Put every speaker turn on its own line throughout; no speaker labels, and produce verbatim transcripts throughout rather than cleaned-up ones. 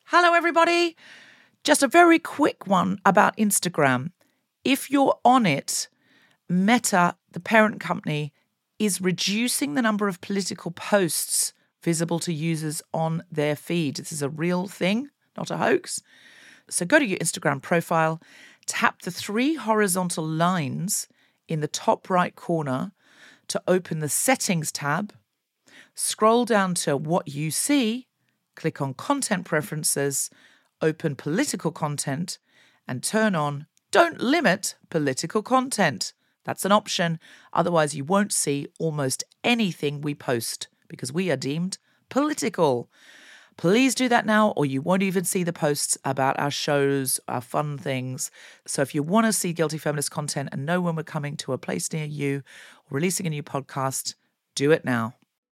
Hello, everybody. Just a very quick one about Instagram. If you're on it, Meta, the parent company, is reducing the number of political posts visible to users on their feed. This is a real thing, not a hoax. So go to your Instagram profile, tap the three horizontal lines in the top right corner to open the Settings tab, scroll down to What You See, click on Content Preferences, open Political Content, and turn on Don't Limit Political Content. That's an option. Otherwise, you won't see almost anything we post because we are deemed political. Please do that now, or you won't even see the posts about our shows, our fun things. So if you want to see Guilty Feminist content and know when we're coming to a place near you or releasing a new podcast, do it now.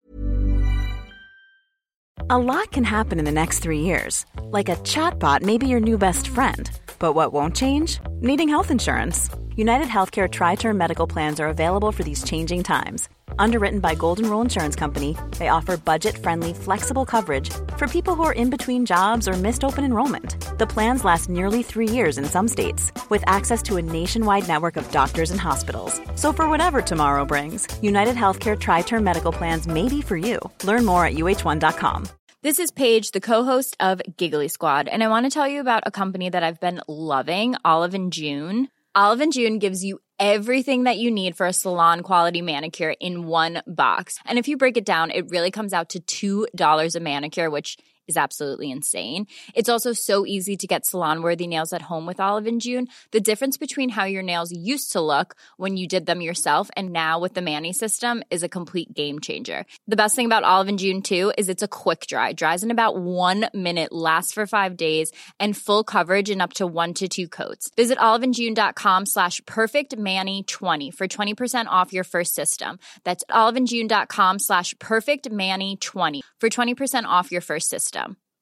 A lot can happen in the next three years. Like a chatbot may be your new best friend. But what won't change? Needing health insurance. United Healthcare Tri-Term Medical Plans are available for these changing times. Underwritten by Golden Rule Insurance Company, they offer budget-friendly, flexible coverage for people who are in between jobs or missed open enrollment. The plans last nearly three years in some states, with access to a nationwide network of doctors and hospitals. So for whatever tomorrow brings, United Healthcare Tri-Term Medical Plans may be for you. Learn more at U H one dot com.
This is Paige, the co-host of Giggly Squad, and I want to tell you about a company that I've been loving, Olive and June. Olive and June gives you everything that you need for a salon-quality manicure in one box. And if you break it down, it really comes out to two dollars a manicure, which is absolutely insane. It's also so easy to get salon-worthy nails at home with Olive and June. The difference between how your nails used to look when you did them yourself and now with the Mani system is a complete game changer. The best thing about Olive and June, too, is it's a quick dry. Dries in about one minute, lasts for five days, and full coverage in up to one to two coats. Visit oliveandjune.com slash perfectmani20 for twenty percent off your first system. That's oliveandjune.com slash perfectmani20 for twenty percent off your first system.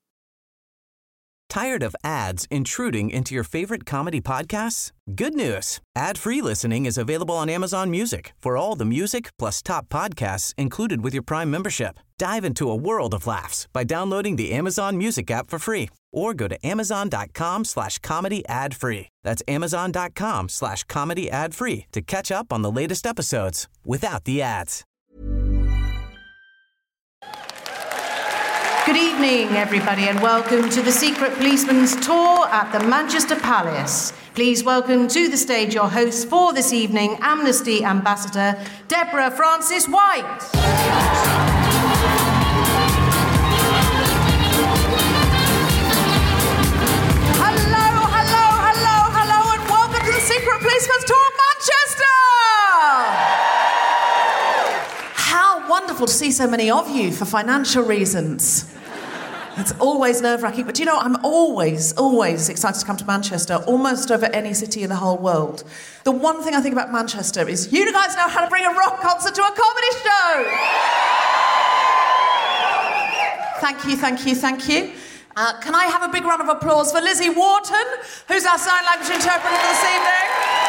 Tired of ads intruding into your favorite comedy podcasts? Good news. Ad-free listening is available on Amazon Music for all the music plus top podcasts included with your Prime membership. Dive into a world of laughs by downloading the Amazon Music app for free or go to amazon.com slash comedy ad free. That's amazon.com slash comedy ad free to catch up on the latest episodes without the ads.
Good evening, everybody, and welcome to the Secret Policeman's tour at the Manchester Palace. Please welcome to the stage your host for this evening, Amnesty Ambassador Deborah Frances-White. Hello, hello, hello, hello, and welcome to the Secret Policeman's tour of Manchester. How wonderful to see so many of you for financial reasons. It's always nerve-wracking, but do you know, I'm always, always excited to come to Manchester, almost over any city in the whole world. The one thing I think about Manchester is you guys know how to bring a rock concert to a comedy show! Thank you, thank you, thank you. Uh, can I have a big round of applause for Lizzie Wharton, who's our sign language interpreter this evening?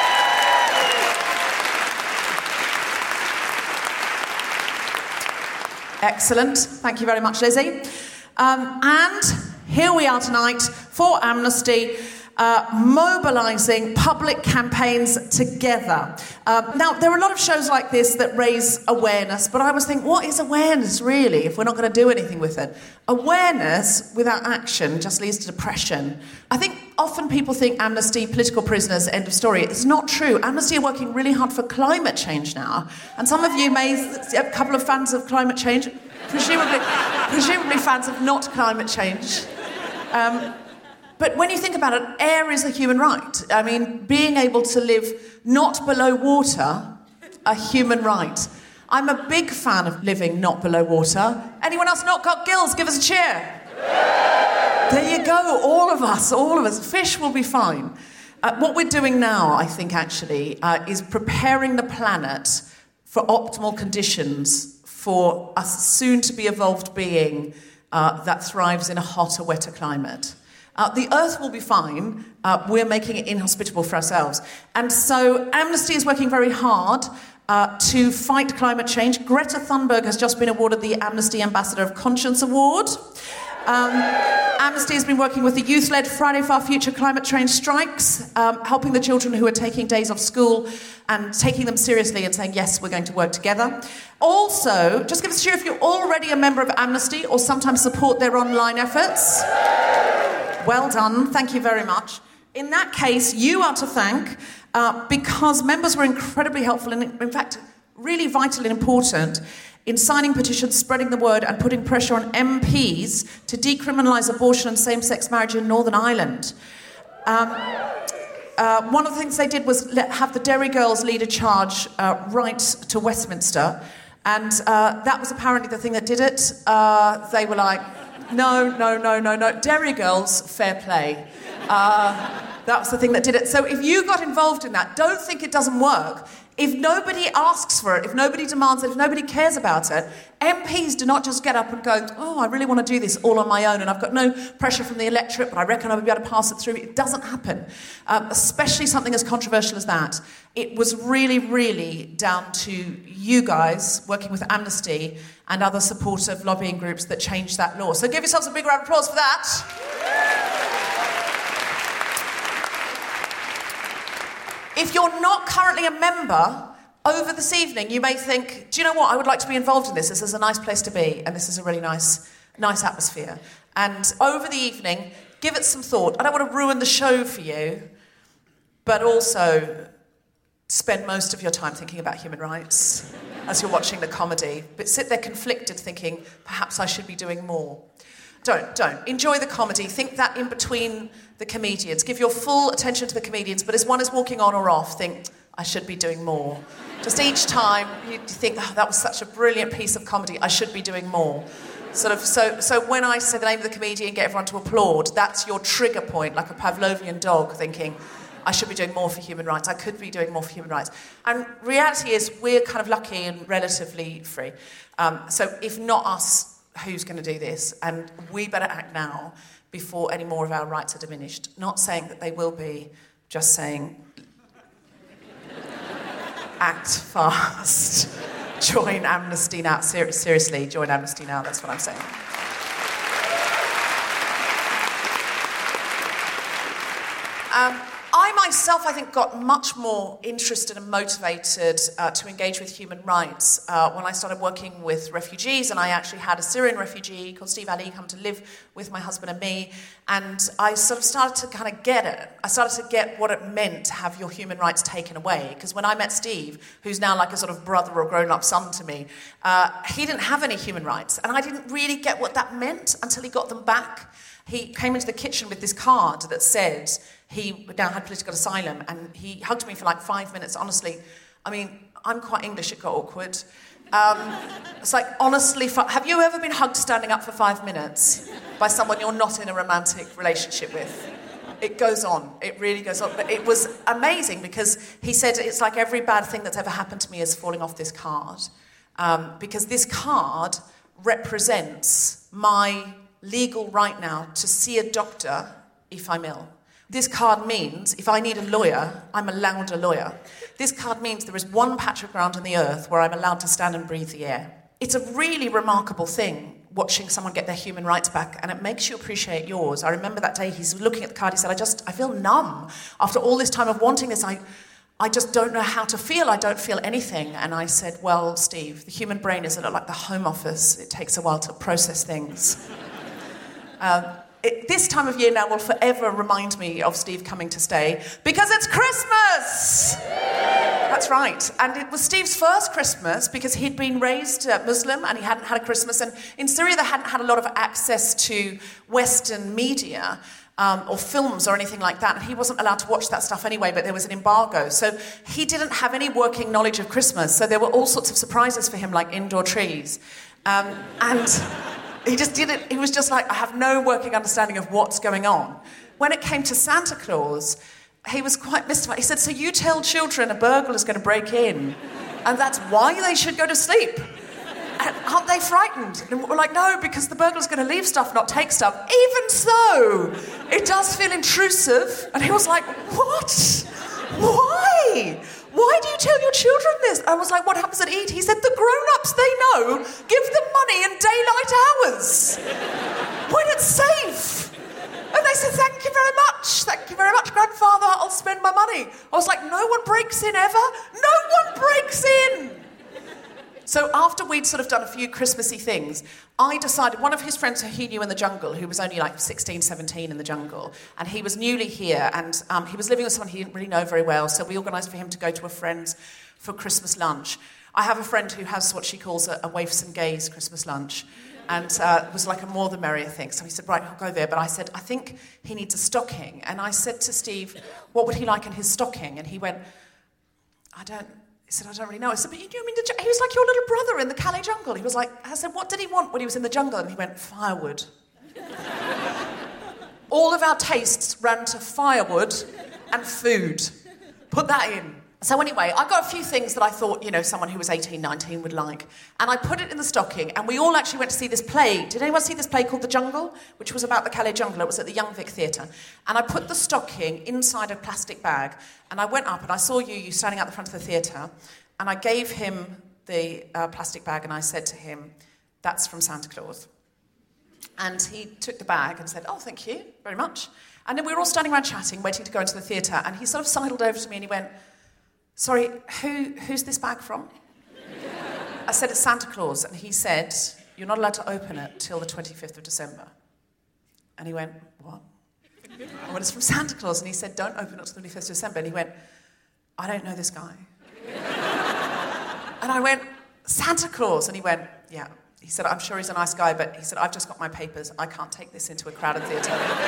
Excellent. Thank you very much, Lizzie. Um, and here we are tonight for Amnesty, uh, mobilising public campaigns together. Uh, now, there are a lot of shows like this that raise awareness, but I always think, what is awareness really if we're not going to do anything with it? Awareness without action just leads to depression. I think often people think Amnesty, political prisoners, end of story. It's not true. Amnesty are working really hard for climate change now, and some of you may, a couple of fans of climate change, Presumably, presumably fans of not climate change. Um, but when you think about it, air is a human right. I mean, being able to live not below water, a human right. I'm a big fan of living not below water. Anyone else not got gills, give us a cheer. There you go, all of us, all of us. Fish will be fine. Uh, what we're doing now, I think, actually, uh, is preparing the planet for optimal conditions for a soon-to-be-evolved being uh, that thrives in a hotter, wetter climate. Uh, the Earth will be fine. Uh, we're making it inhospitable for ourselves. And so Amnesty is working very hard uh, to fight climate change. Greta Thunberg has just been awarded the Amnesty Ambassador of Conscience Award. Um, Amnesty has been working with the youth-led Friday for Our Future climate change strikes, um, helping the children who are taking days off school and taking them seriously and saying, yes, we're going to work together. Also, just give us a cheer if you're already a member of Amnesty or sometimes support their online efforts. Well done. Thank you very much. In that case, you are to thank uh, because members were incredibly helpful and, in fact, really vital and important in signing petitions, spreading the word and putting pressure on M Ps to decriminalise abortion and same-sex marriage in Northern Ireland. Um, uh, one of the things they did was let, have the Derry girls lead a charge uh, right to Westminster, and uh, that was apparently the thing that did it. Uh, they were like, no, no, no, no, no, Derry girls, fair play. Uh, that was the thing that did it. So if you got involved in that, don't think it doesn't work. If nobody asks for it, if nobody demands it, if nobody cares about it, M Ps do not just get up and go, oh, I really want to do this all on my own and I've got no pressure from the electorate, but I reckon I'll be able to pass it through. It doesn't happen, um, especially something as controversial as that. It was really, really down to you guys working with Amnesty and other supportive lobbying groups that changed that law. So give yourselves a big round of applause for that. If you're not currently a member, over this evening you may think, do you know what, I would like to be involved in this. This is a nice place to be, and this is a really nice, nice atmosphere. And over the evening, give it some thought. I don't want to ruin the show for you, but also spend most of your time thinking about human rights as you're watching the comedy. But sit there conflicted thinking, perhaps I should be doing more. Don't, don't. Enjoy the comedy. Think that in between the comedians. Give your full attention to the comedians, but as one is walking on or off, think, I should be doing more. Just each time you think, oh, that was such a brilliant piece of comedy, I should be doing more. Sort of. So, so when I say the name of the comedian, get everyone to applaud, that's your trigger point, like a Pavlovian dog thinking, I should be doing more for human rights, I could be doing more for human rights. And reality is, we're kind of lucky and relatively free. Um, so if not us, who's going to do this? And we better act now before any more of our rights are diminished. Not saying that they will be, just saying act fast. Join Amnesty now. Ser- seriously, join Amnesty now. That's what I'm saying. Um, I myself, I think, got much more interested and motivated uh, to engage with human rights uh, when I started working with refugees, and I actually had a Syrian refugee called Steve Ali come to live with my husband and me, and I sort of started to kind of get it. I started to get what it meant to have your human rights taken away, because when I met Steve, who's now like a sort of brother or grown-up son to me, uh, he didn't have any human rights, and I didn't really get what that meant until he got them back. He came into the kitchen with this card that said he now had political asylum, and he hugged me for like five minutes, honestly. I mean, I'm quite English, it got awkward. Um, it's like, honestly, have you ever been hugged standing up for five minutes by someone you're not in a romantic relationship with? It goes on, it really goes on. But it was amazing because he said, it's like every bad thing that's ever happened to me is falling off this card. Um, because this card represents my legal right now to see a doctor if I'm ill. This card means if I need a lawyer, I'm allowed a lawyer. This card means there is one patch of ground on the earth where I'm allowed to stand and breathe the air. It's a really remarkable thing, watching someone get their human rights back, and it makes you appreciate yours. I remember that day he's looking at the card, he said, I just, I feel numb. After all this time of wanting this, I, I just don't know how to feel. I don't feel anything. And I said, well, Steve, the human brain is a lot like the Home Office. It takes a while to process things. Um, it, this time of year now will forever remind me of Steve coming to stay because it's Christmas! That's right. And it was Steve's first Christmas because he'd been raised uh, Muslim and he hadn't had a Christmas. And in Syria, they hadn't had a lot of access to Western media um, or films or anything like that. And he wasn't allowed to watch that stuff anyway, but there was an embargo. So he didn't have any working knowledge of Christmas. So there were all sorts of surprises for him, like indoor trees. Um, and... He just did it, he was just like, I have no working understanding of what's going on. When it came to Santa Claus, he was quite mystified. He said, so you tell children a burglar's going to break in, and that's why they should go to sleep? And aren't they frightened? And we're like, no, because the burglar's going to leave stuff, not take stuff. Even so, it does feel intrusive. And he was like, what? Why? why do you tell your children this? I was like, what happens at Eid? He said, the grown-ups they know, give them money in daylight hours when it's safe. And they said, thank you very much. Thank you very much, grandfather. I'll spend my money. I was like, no one breaks in ever? No one breaks in. So after we'd sort of done a few Christmassy things, I decided, one of his friends who he knew in the jungle, who was only like sixteen, seventeen in the jungle, and he was newly here, and um, he was living with someone he didn't really know very well, so we organised for him to go to a friend's for Christmas lunch. I have a friend who has what she calls a, a waifs and gays Christmas lunch, and uh, it was like a more the merrier thing. So he said, right, I'll go there. But I said, I think he needs a stocking. And I said to Steve, what would he like in his stocking? And he went, I don't... He said, I don't really know. I said, but you knew him in the jungle. He was like your little brother in the Calais jungle. He was like, I said, what did he want when he was in the jungle? And he went, firewood. All of our tastes ran to firewood and food. Put that in. So anyway, I got a few things that I thought, you know, someone who was eighteen, nineteen would like. And I put it in the stocking, and we all actually went to see this play. Did anyone see this play called The Jungle? Which was about the Calais jungle. It was at the Young Vic Theatre. And I put the stocking inside a plastic bag, and I went up, and I saw you, you standing out the front of the theatre, and I gave him the uh, plastic bag, and I said to him, that's from Santa Claus. And he took the bag and said, oh, thank you very much. And then we were all standing around chatting, waiting to go into the theatre, and he sort of sidled over to me, and he went, sorry, who, who's this bag from? I said, it's Santa Claus. And he said, you're not allowed to open it till the twenty-fifth of December. And he went, what? I went, it's from Santa Claus. And he said, don't open it till the twenty-fifth of December. And he went, I don't know this guy. And I went, Santa Claus. And he went, yeah. He said, I'm sure he's a nice guy, but he said, I've just got my papers. I can't take this into a crowded theatre.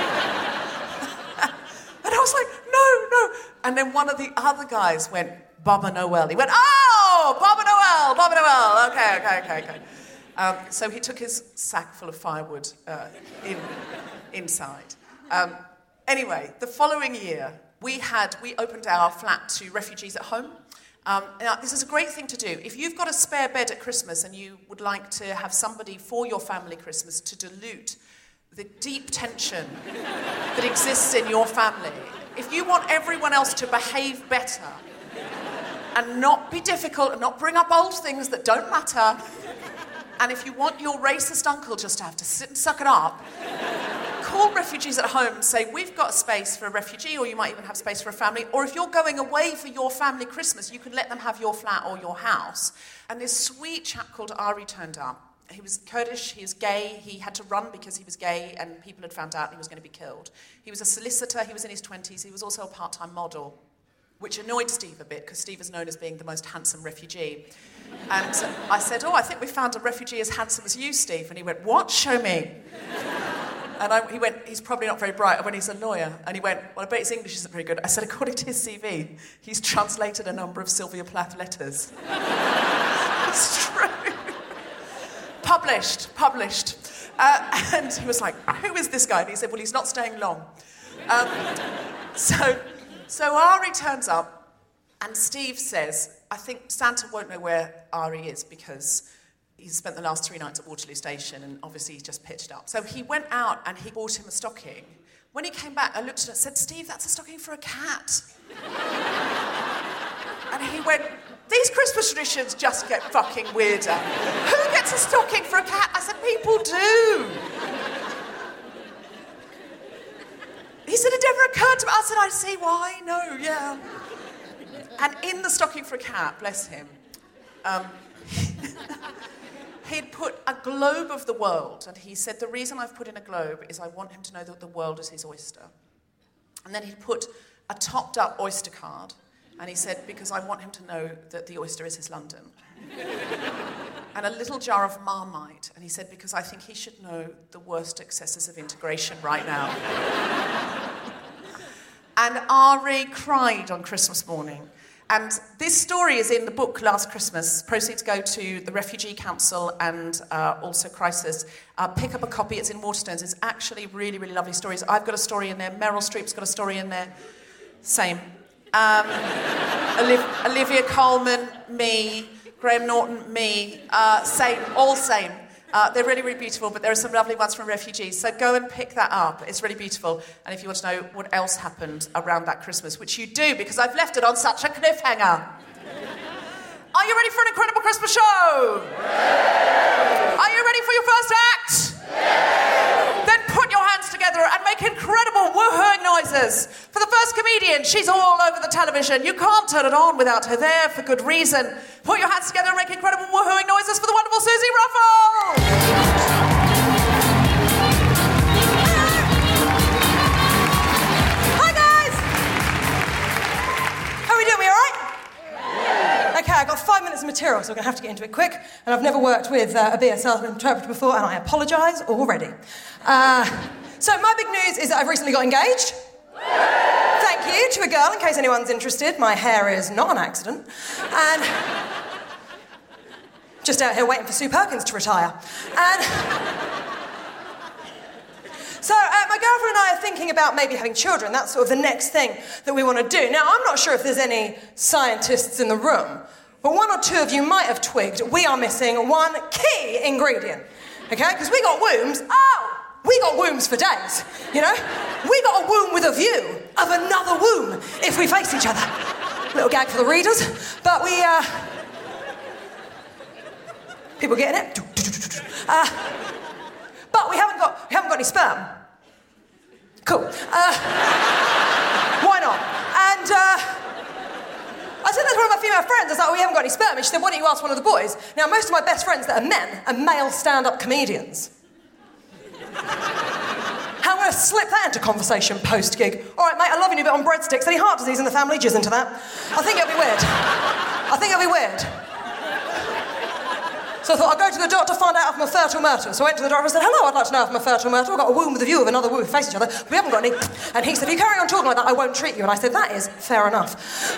And I was like, no, no. And then one of the other guys went, Baba Noel. He went, oh, Baba Noel, Baba Noel. Okay, okay, okay, okay. Um, so he took his sack full of firewood uh, in, inside. Um, anyway, the following year, we had, we opened our flat to refugees at home. Um, now, this is a great thing to do. If you've got a spare bed at Christmas and you would like to have somebody for your family Christmas to dilute the deep tension that exists in your family, if you want everyone else to behave better and not be difficult and not bring up old things that don't matter, and if you want your racist uncle just to have to sit and suck it up, call refugees at home and say, we've got space for a refugee, or you might even have space for a family, or if you're going away for your family Christmas, you can let them have your flat or your house. And this sweet chap called Ari turned up. He was Kurdish, he was gay, he had to run because he was gay and people had found out he was going to be killed. He was a solicitor, he was in his twenties, he was also a part-time model, which annoyed Steve a bit because Steve is known as being the most handsome refugee. And I said, oh, I think we found a refugee as handsome as you, Steve. And he went, what? Show me. And I, he went, he's probably not very bright. I went, he's a lawyer. And he went, well, I bet his English isn't very good. I said, according to his C V, he's translated a number of Sylvia Plath letters. It's true. Published, published. Uh, and he was like, who is this guy? And he said, well, he's not staying long. Um, so, so Ari turns up, and Steve says, I think Santa won't know where Ari is because he's spent the last three nights at Waterloo Station, and obviously he's just pitched up. So he went out and he bought him a stocking. When he came back, I looked at it and said, Steve, that's a stocking for a cat. And he went, these Christmas traditions just get fucking weirder. Who gets a stocking for a cat? I said, people do. He said, it never occurred to me. I said, I see why. No, yeah. And in the stocking for a cat, bless him, um, he'd put a globe of the world. And he said, the reason I've put in a globe is I want him to know that the world is his oyster. And then he'd put a topped-up Oyster card. And he said, because I want him to know that the oyster is his London. And a little jar of Marmite. And he said, because I think he should know the worst excesses of integration right now. And Ari cried on Christmas morning. And this story is in the book Last Christmas. Proceeds go to the Refugee Council and uh, also Crisis. Uh, pick up a copy. It's in Waterstones. It's actually really, really lovely stories. I've got a story in there. Meryl Streep's got a story in there. Same. Um, Oliv- Olivia Colman, me, Graham Norton, me, uh, same, all same. Uh, they're really, really beautiful, but there are some lovely ones from refugees. So go and pick that up. It's really beautiful. And if you want to know what else happened around that Christmas, which you do, because I've left it on such a cliffhanger. Are you ready for an incredible Christmas show? Yeah. Are you ready for your first act? Yeah. Then put your hands together and make incredible woohooing noises for the first comedian. She's all over the television. You can't turn it on without her there for good reason. Put your hands together and make incredible woohooing noises for the wonderful Susie Ruffle.
Okay, I've got five minutes of material, so I'm going to have to get into it quick. And I've never worked with uh, a B S L interpreter before, and I apologise already. Uh, so my big news is that I've recently got engaged. Thank you to a girl, in case anyone's interested. My hair is not an accident. And just out here waiting for Sue Perkins to retire. And so uh, my girlfriend and I are thinking about maybe having children. That's sort of the next thing that we want to do. Now, I'm not sure if there's any scientists in the room, but one or two of you might have twigged we are missing one key ingredient, okay? Because we got wombs. Oh, we got wombs for days, you know? We got a womb with a view of another womb if we face each other. Little gag for the readers, but we, uh... people getting it? Uh... But we haven't got we haven't got any sperm. Cool. Uh, why not? And uh, I said that to one of my female friends. I was like, oh, we haven't got any sperm. And she said, why don't you ask one of the boys? Now, most of my best friends that are men are male stand-up comedians. How am I going to slip that into conversation post-gig? All right, mate, I love you, but on breadsticks. Any heart disease in the family? Jizz into that. I think it'll be weird. I think it'll be weird. So I thought, I'll go to the doctor, find out if I'm a fertile myrtle. So I went to the doctor and said, hello, I'd like to know if I'm a fertile myrtle. I've got a womb with a view of another womb. We face each other. We haven't got any. And he said, if you carry on talking like that, I won't treat you. And I said, that is fair enough.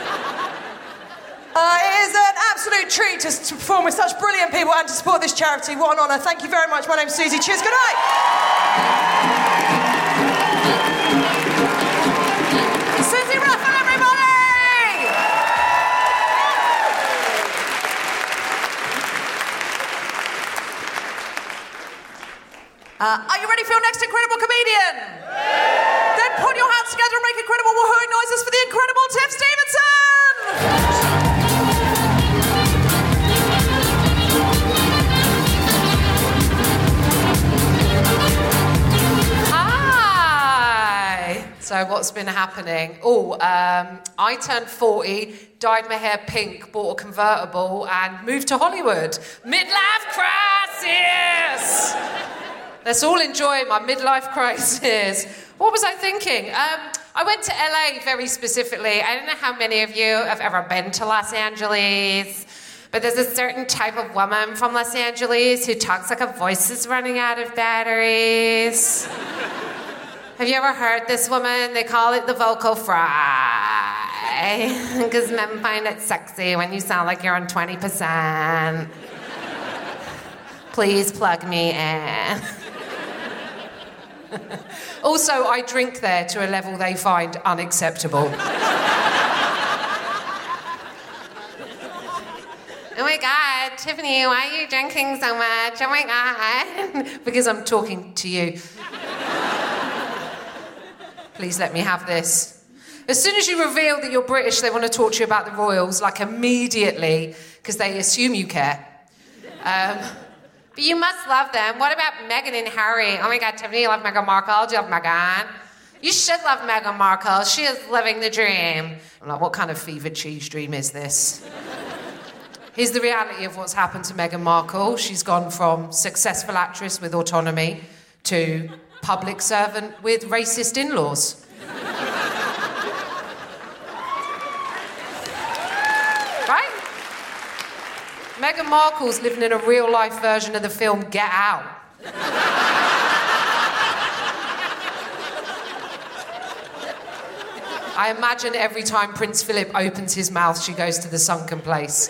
uh, it is an absolute treat to, to perform with such brilliant people and to support this charity. What an honour. Thank you very much. My name's Susie. Cheers. Good night. Susie Ruffle, everybody!
Uh, are you ready for your next incredible comedian? Yeah. Then put your hands together and make incredible woohooing noises for the incredible Tiff Stevenson!
Hi! So what's been happening? Oh, um, I turned forty, dyed my hair pink, bought a convertible and moved to Hollywood. Midlife crisis! Let's all enjoy my midlife crisis. What was I thinking? Um, I went to L A very specifically. I don't know how many of you have ever been to Los Angeles, but there's a certain type of woman from Los Angeles who talks like her voice is running out of batteries. Have you ever heard this woman? They call it the vocal fry, because men find it sexy when you sound like you're on twenty percent. Please plug me in. Also, I drink there to a level they find unacceptable. Oh my God, Tiffany, why are you drinking so much? Oh my God. Because I'm talking to you. Please let me have this. As soon as you reveal that you're British, they want to talk to you about the royals, like immediately, because they assume you care. Um... But you must love them. What about Meghan and Harry? Oh my God, Tiffany, you love Meghan Markle? Do you love Meghan? You should love Meghan Markle. She is living the dream. I'm like, what kind of fevered cheese dream is this? Here's the reality of what's happened to Meghan Markle. She's gone from successful actress with autonomy to public servant with racist in-laws. Right? Meghan Markle's living in a real-life version of the film Get Out. I imagine every time Prince Philip opens his mouth, she goes to the sunken place.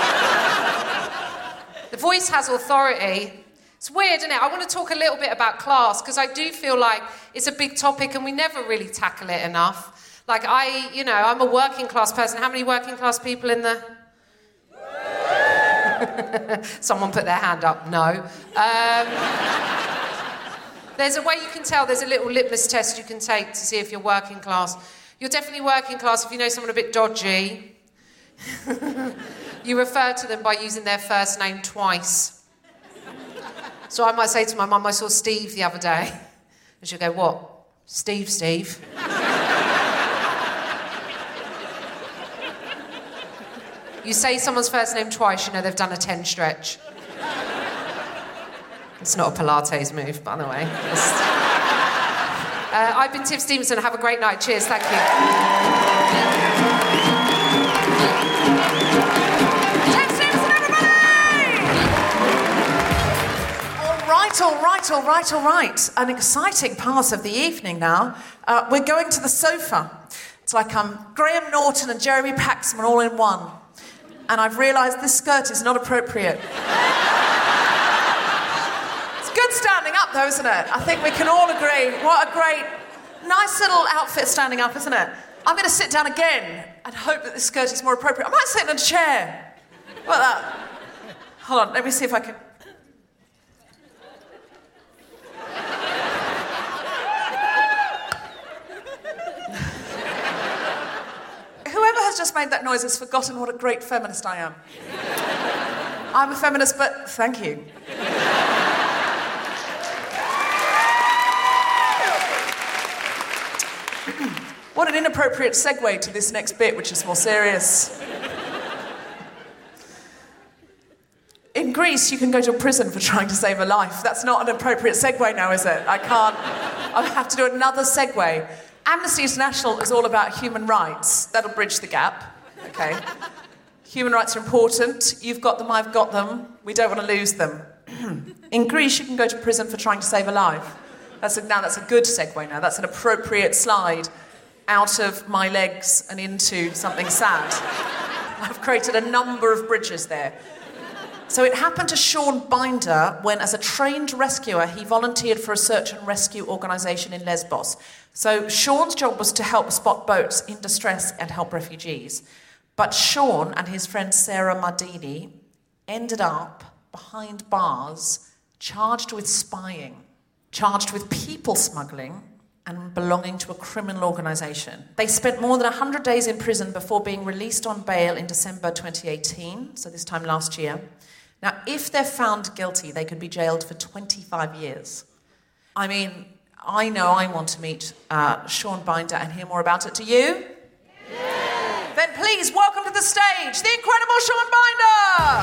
The voice has authority. It's weird, isn't it? I want to talk a little bit about class, because I do feel like it's a big topic and we never really tackle it enough. Like, I, you know, I'm a working class person. How many working class people in the... Someone put their hand up, no. Um, there's a way you can tell, there's a little litmus test you can take to see if you're working class. You're definitely working class if you know someone a bit dodgy. You refer to them by using their first name twice. So I might say to my mum, I saw Steve the other day. And she'll go, what? Steve, Steve? You say someone's first name twice, you know they've done a ten stretch. It's not a Pilates move, by the way. Uh, I've been Tiff Stevenson. Have a great night. Cheers. Thank you.
Tiff Stevenson, everybody! All right, all right, all right, all right. An exciting part of the evening now. Uh, we're going to the sofa. It's like um, Graham Norton and Jeremy Paxman all in one. And I've realised this skirt is not appropriate. It's good standing up, though, isn't it? I think we can all agree. What a great, nice little outfit standing up, isn't it? I'm going to sit down again and hope that this skirt is more appropriate. I might sit in a chair. What about that? Hold on, let me see if I can... Whoever has just made that noise has forgotten what a great feminist I am. I'm a feminist, but thank you. What an inappropriate segue to this next bit, which is more serious. In Greece, you can go to prison for trying to save a life. That's not an appropriate segue now, is it? I can't... I have to do another segue. Amnesty International is all about human rights. That'll bridge the gap, okay? Human rights are important. You've got them, I've got them. We don't want to lose them. In Greece, you can go to prison for trying to save a life. That's a, now that's a good segue now. That's an appropriate slide out of my legs and into something sad. I've created a number of bridges there. So it happened to Sean Binder when, as a trained rescuer, he volunteered for a search and rescue organisation in Lesbos. So Sean's job was to help spot boats in distress and help refugees. But Sean and his friend Sarah Mardini ended up behind bars, charged with spying, charged with people smuggling, and belonging to a criminal organisation. They spent more than one hundred days in prison before being released on bail in December twenty eighteen, so this time last year. Now, if they're found guilty, they could be jailed for twenty-five years. I mean, I know I want to meet uh, Sean Binder and hear more about it. Do you? Yeah. Then please welcome to the stage the incredible Sean Binder!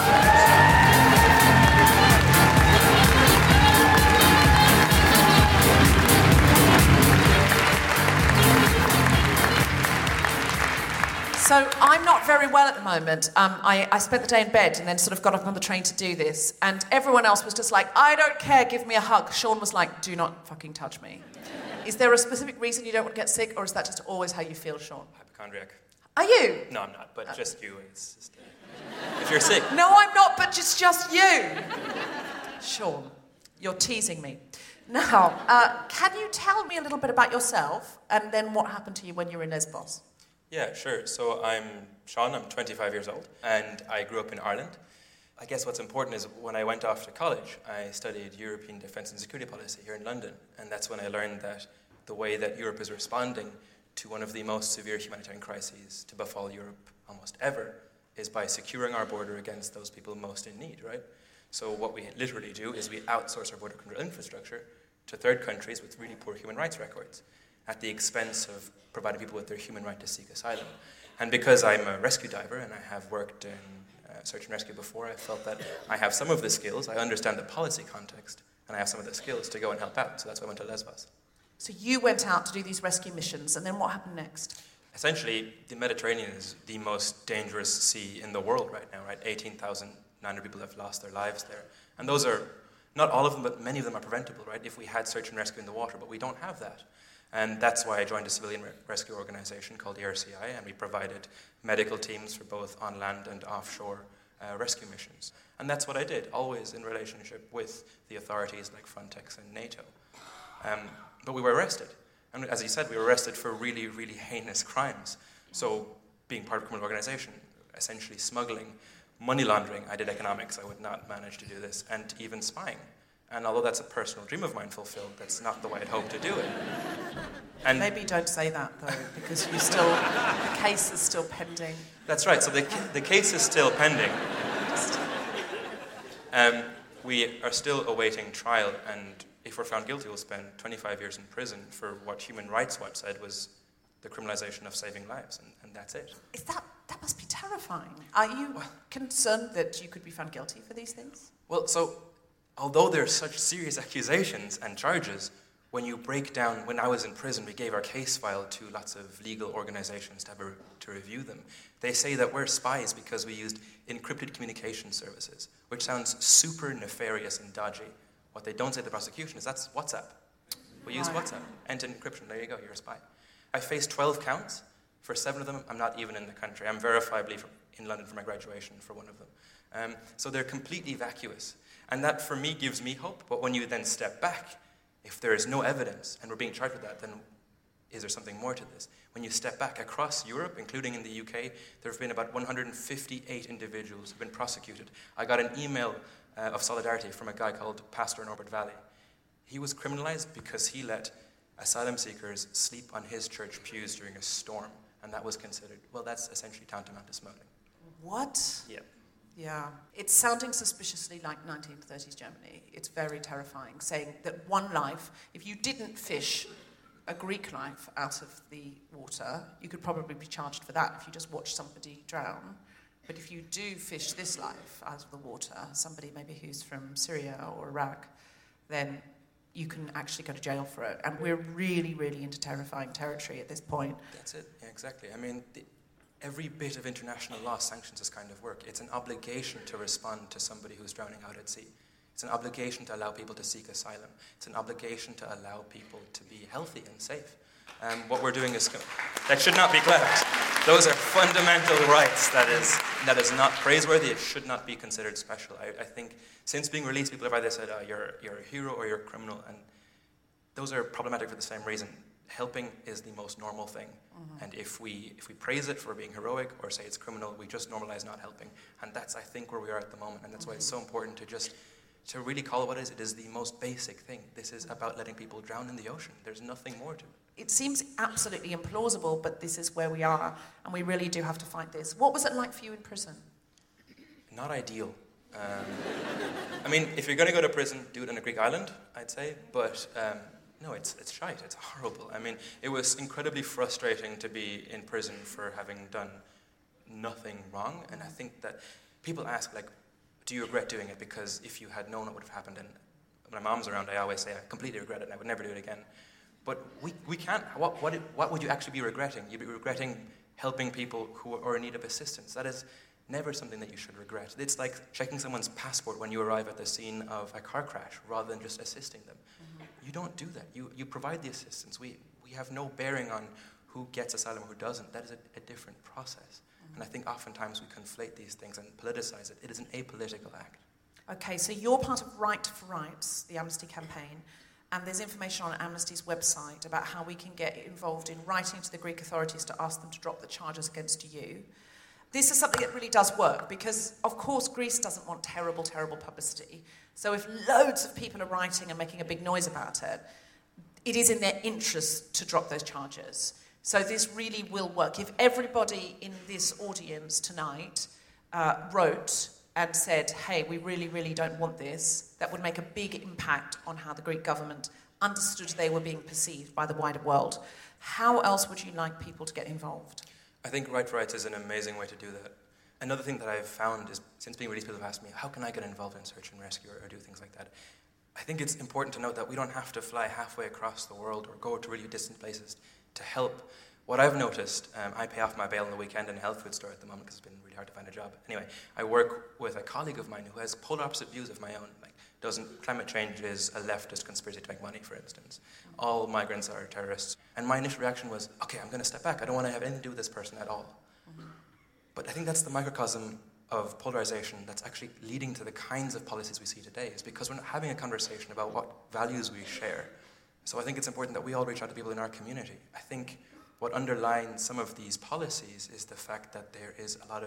So I'm not very well at the moment. Um, I, I spent the day in bed and then sort of got up on the train to do this. And everyone else was just like, I don't care, give me a hug. Sean was like, do not fucking touch me. Is there a specific reason you don't want to get sick, or is that just always how you feel, Sean?
Hypochondriac.
Are you?
No, I'm not, but uh, just you. It's just, uh, if you're sick.
No, I'm not, but it's just you. Sean, you're teasing me. Now, uh, can you tell me a little bit about yourself and then what happened to you when you were in Lesbos?
Yeah, sure. So I'm Sean, I'm twenty-five years old, and I grew up in Ireland. I guess what's important is when I went off to college, I studied European defence and security policy here in London, and that's when I learned that the way that Europe is responding to one of the most severe humanitarian crises to befall Europe almost ever is by securing our border against those people most in need, right? So what we literally do is we outsource our border control infrastructure to third countries with really poor human rights records at the expense of providing people with their human right to seek asylum. And because I'm a rescue diver and I have worked in uh, search and rescue before, I felt that I have some of the skills, I understand the policy context, and I have some of the skills to go and help out. So that's why I went to Lesbos.
So you went out to do these rescue missions, and then what happened next?
Essentially, the Mediterranean is the most dangerous sea in the world right now, right? eighteen thousand nine hundred people have lost their lives there. And those are, not all of them, but many of them are preventable, right? If we had search and rescue in the water, but we don't have that. And that's why I joined a civilian re- rescue organization called the R C I, and we provided medical teams for both on land and offshore uh, rescue missions. And that's what I did, always in relationship with the authorities like Frontex and NATO. Um, but we were arrested. And as you said, we were arrested for really, really heinous crimes. So being part of a criminal organization, essentially smuggling money laundering, I did economics, I would not manage to do this, and even spying. And although that's a personal dream of mine fulfilled, that's not the way I'd hoped to do it. And
maybe don't say that, though, because you still, the case is still pending.
That's right, so the, the case is still pending. Um, we are still awaiting trial, and if we're found guilty, we'll spend twenty-five years in prison for what Human Rights Watch said was the criminalization of saving lives, and, and that's it.
Is that, that must be terrifying. Are you concerned that you could be found guilty for these things?
Well, so, although there are such serious accusations and charges, when you break down, when I was in prison, we gave our case file to lots of legal organizations to, have a, to review them. They say that we're spies because we used encrypted communication services, which sounds super nefarious and dodgy. What they don't say to the prosecution is that's WhatsApp. We use WhatsApp. End-to-end encryption, there you go, you're a spy. I faced twelve counts. For seven of them, I'm not even in the country. I'm verifiably from, in London for my graduation for one of them. Um, so they're completely vacuous. And that, for me, gives me hope. But when you then step back, if there is no evidence, and we're being charged with that, then is there something more to this? When you step back across Europe, including in the U K, there have been about one hundred fifty-eight individuals who have been prosecuted. I got an email uh, of solidarity from a guy called Pastor Norbert Valley. He was criminalized because he let asylum seekers sleep on his church pews during a storm, and that was considered, well, that's essentially tantamount to smuggling.
What?
Yeah.
Yeah. It's sounding suspiciously like nineteen thirties Germany. It's very terrifying, saying that one life, if you didn't fish a Greek life out of the water, you could probably be charged for that if you just watch somebody drown. But if you do fish this life out of the water, somebody maybe who's from Syria or Iraq, then you can actually go to jail for it. And we're really, really into terrifying territory at this point.
That's it, yeah, exactly. I mean, the, every bit of international law sanctions this kind of work. It's an obligation to respond to somebody who's drowning out at sea. It's an obligation to allow people to seek asylum. It's an obligation to allow people to be healthy and safe. Um, what we're doing is, that should not be clapped. Those are fundamental rights. That is that is not praiseworthy. It should not be considered special. I, I think since being released, people have either said, oh, you're, you're a hero or you're a criminal, and those are problematic for the same reason. Helping is the most normal thing. Mm-hmm. And if we if we praise it for being heroic or say it's criminal, we just normalize not helping. And that's, I think, where we are at the moment. And that's why it's so important to just to really call it what it is. It is the most basic thing. This is about letting people drown in the ocean. There's nothing more to it.
It seems absolutely implausible, but this is where we are, and we really do have to fight this. What was it like for you in prison?
Not ideal. Um, I mean, if you're going to go to prison, do it on a Greek island, I'd say. But um, no, it's it's shite. It's horrible. I mean, it was incredibly frustrating to be in prison for having done nothing wrong. And I think that people ask, like, do you regret doing it? Because if you had known what would have happened, and when my mom's around, I always say I completely regret it and I would never do it again. But we, we can't, what, what, what would you actually be regretting? You'd be regretting helping people who are in need of assistance. That is never something that you should regret. It's like checking someone's passport when you arrive at the scene of a car crash rather than just assisting them. Mm-hmm. You don't do that. You, you provide the assistance. We, we have no bearing on who gets asylum or who doesn't. That is a, a different process. And I think oftentimes we conflate these things and politicize it. It is an apolitical act.
Okay, so you're part of Right for Rights, the Amnesty campaign, and there's information on Amnesty's website about how we can get involved in writing to the Greek authorities to ask them to drop the charges against you. This is something that really does work because, of course, Greece doesn't want terrible, terrible publicity. So if loads of people are writing and making a big noise about it, it is in their interest to drop those charges. So this really will work. If everybody in this audience tonight uh, wrote and said, hey, we really, really don't want this, that would make a big impact on how the Greek government understood they were being perceived by the wider world. How else would you like people to get involved?
I think Right for Rights is an amazing way to do that. Another thing that I've found is, since being released, people have asked me, how can I get involved in search and rescue or, or do things like that? I think it's important to note that we don't have to fly halfway across the world or go to really distant places to help. What I've noticed, um, I pay off my bail on the weekend in a health food store at the moment because it's been really hard to find a job. Anyway, I work with a colleague of mine who has polar opposite views of my own. Like, doesn't climate change is a leftist conspiracy to make money, for instance. All migrants are terrorists. And my initial reaction was, okay, I'm going to step back. I don't want to have anything to do with this person at all. Mm-hmm. But I think that's the microcosm of polarization that's actually leading to the kinds of policies we see today, is because we're not having a conversation about what values we share. So I think it's important that we all reach out to people in our community. I think what underlines some of these policies is the fact that there is a lot of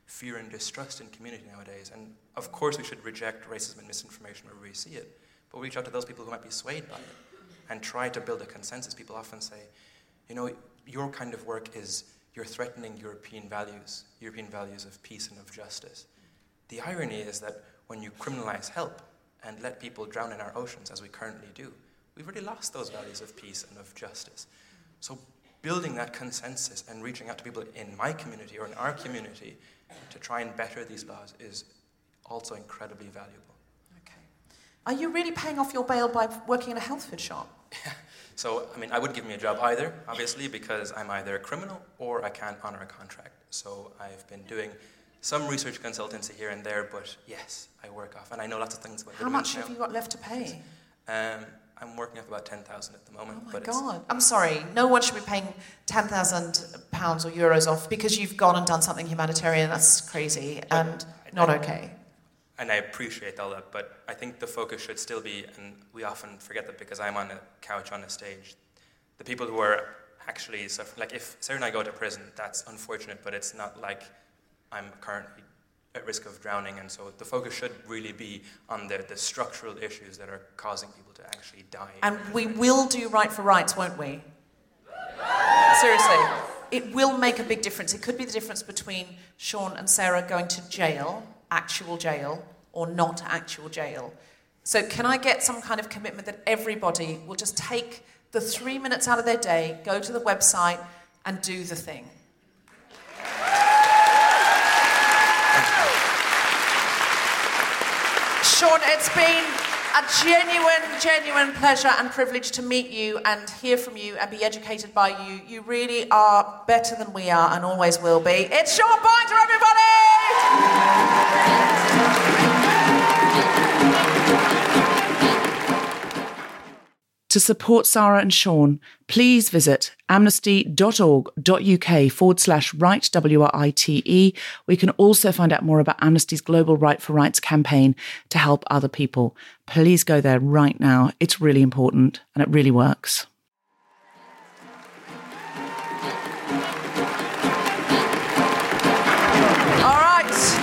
fear and distrust in community nowadays. And of course we should reject racism and misinformation wherever we see it, but reach out to those people who might be swayed by it and try to build a consensus. People often say, you know, your kind of work is, you're threatening European values, European values of peace and of justice. The irony is that when you criminalize help and let people drown in our oceans, as we currently do, we've really lost those values of peace and of justice. So building that consensus and reaching out to people in my community or in our community to try and better these laws is also incredibly valuable.
Okay. Are you really paying off your bail by working in a health food shop?
So, I mean, I wouldn't give me a job either, obviously, because I'm either a criminal or I can't honor a contract. So I've been doing some research consultancy here and there, but yes, I work off, and I know lots of things about
How much have you got left to pay?
Um, I'm working off about ten thousand at the moment.
Oh my
but
God.
It's,
I'm sorry, no one should be paying ten thousand pounds or euros off because you've gone and done something humanitarian. That's crazy and not
I,
okay.
And I appreciate all that, but I think the focus should still be, and we often forget that because I'm on a couch on a stage, the people who are actually suffering, like if Sarah and I go to prison, that's unfortunate, but it's not like I'm currently at risk of drowning, and so the focus should really be on the, the structural issues that are causing people to actually die.
And we will do Right for Rights, won't we? Seriously. It will make a big difference. It could be the difference between Sean and Sarah going to jail, actual jail, or not actual jail. So can I get some kind of commitment that everybody will just take the three minutes out of their day, go to the website, and do the thing? Sean, it's been a genuine, genuine pleasure and privilege to meet you and hear from you and be educated by you. You really are better than we are and always will be. It's Sean Binder, everybody!
To support Sarah and Sean, please visit amnesty.org.uk forward slash right, W R I T E. We can also find out more about Amnesty's global Right for Rights campaign to help other people. Please go there right now. It's really important and it really works.
All right.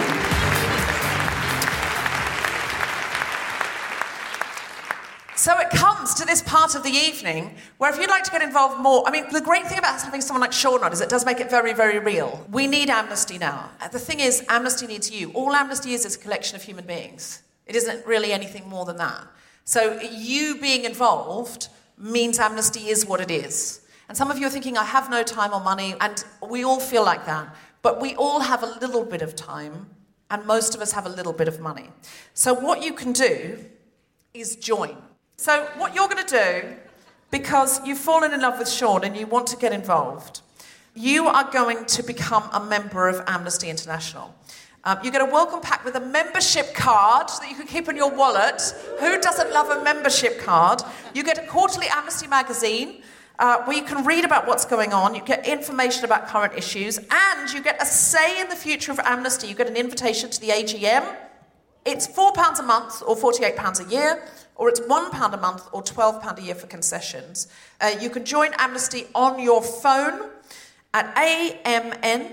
So it comes to this part of the evening where if you'd like to get involved more, I mean, the great thing about having someone like Sean on is it does make it very, very real. We need Amnesty now. The thing is, Amnesty needs you. All Amnesty is is a collection of human beings. It isn't really anything more than that. So you being involved means Amnesty is what it is. And some of you are thinking, I have no time or money, and we all feel like that. But we all have a little bit of time, and most of us have a little bit of money. So what you can do is join. So what you're going to do, because you've fallen in love with Sean and you want to get involved, you are going to become a member of Amnesty International. Um, you get a welcome pack with a membership card that you can keep in your wallet. Who doesn't love a membership card? You get a quarterly Amnesty magazine uh, where you can read about what's going on. You get information about current issues, and you get a say in the future of Amnesty. You get an invitation to the A G M. It's four pounds a month or forty-eight pounds a year. Or it's one pound a month or twelve pounds a year for concessions. Uh, you can join Amnesty on your phone at amn.st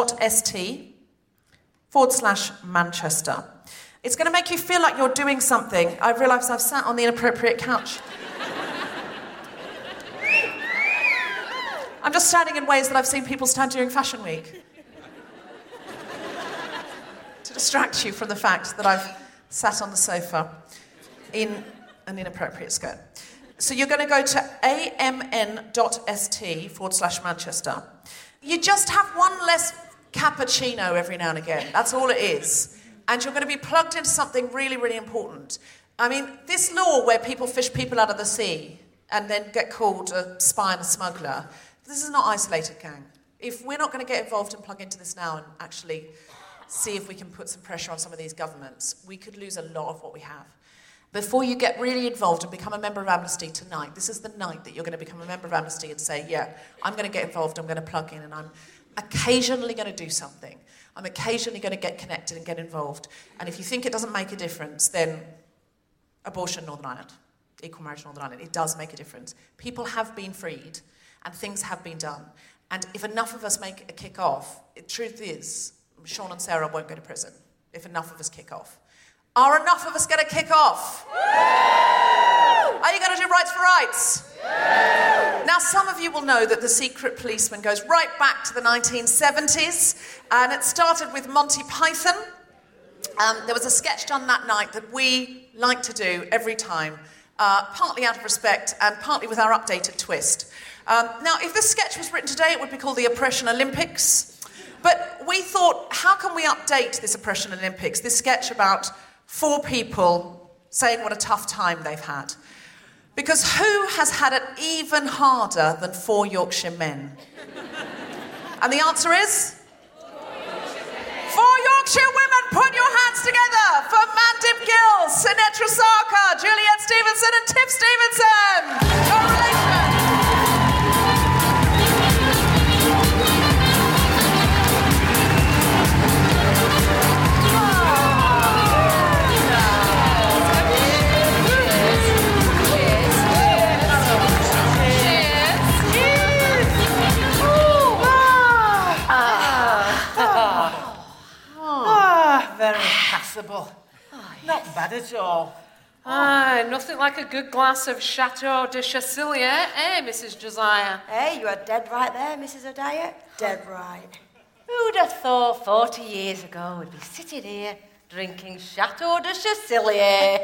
forward slash Manchester. It's going to make you feel like you're doing something. I've realised I've sat on the inappropriate couch. I'm just standing in ways that I've seen people stand during Fashion Week. To distract you from the fact that I've sat on the sofa in an inappropriate skirt. So you're going to go to amn.st forward slash Manchester. You just have one less cappuccino every now and again. That's all it is. And you're going to be plugged into something really, really important. I mean, this law where people fish people out of the sea and then get called a spy and a smuggler, this is not isolated, gang. If we're not going to get involved and plug into this now and actually see if we can put some pressure on some of these governments, we could lose a lot of what we have. Before you get really involved and become a member of Amnesty tonight, this is the night that you're going to become a member of Amnesty and say, yeah, I'm going to get involved, I'm going to plug in, and I'm occasionally going to do something. I'm occasionally going to get connected and get involved. And if you think it doesn't make a difference, then abortion Northern Ireland, equal marriage Northern Ireland, it does make a difference. People have been freed and things have been done. And if enough of us make a kick off, the truth is, Sean and Sarah won't go to prison if enough of us kick off. Are enough of us going to kick off? Are you going to do rights for rights? Now, some of you will know that The Secret Policeman goes right back to the nineteen seventies, and it started with Monty Python. Um, there was a sketch done that night that we like to do every time, uh, partly out of respect and partly with our updated twist. Um, now, if this sketch was written today, it would be called the Oppression Olympics. But we thought, how can we update this Oppression Olympics, this sketch about four people saying what a tough time they've had? Because who has had it even harder than four Yorkshire men? And the answer is? Four Yorkshire women, put your hands together for Mandip Gill, Sinetra Sarkar, Juliet Stevenson and Tiff Stevenson. Correlation.
Very passable. Oh, yes. Not bad at all.
Ah, nothing like a good glass of Chateau de Chasselia, eh, Missus Josiah?
Hey, you are dead right there, Missus O'Dyer. Dead right. Who'd have thought forty years ago we'd be sitting here drinking Chateau de Chasselia?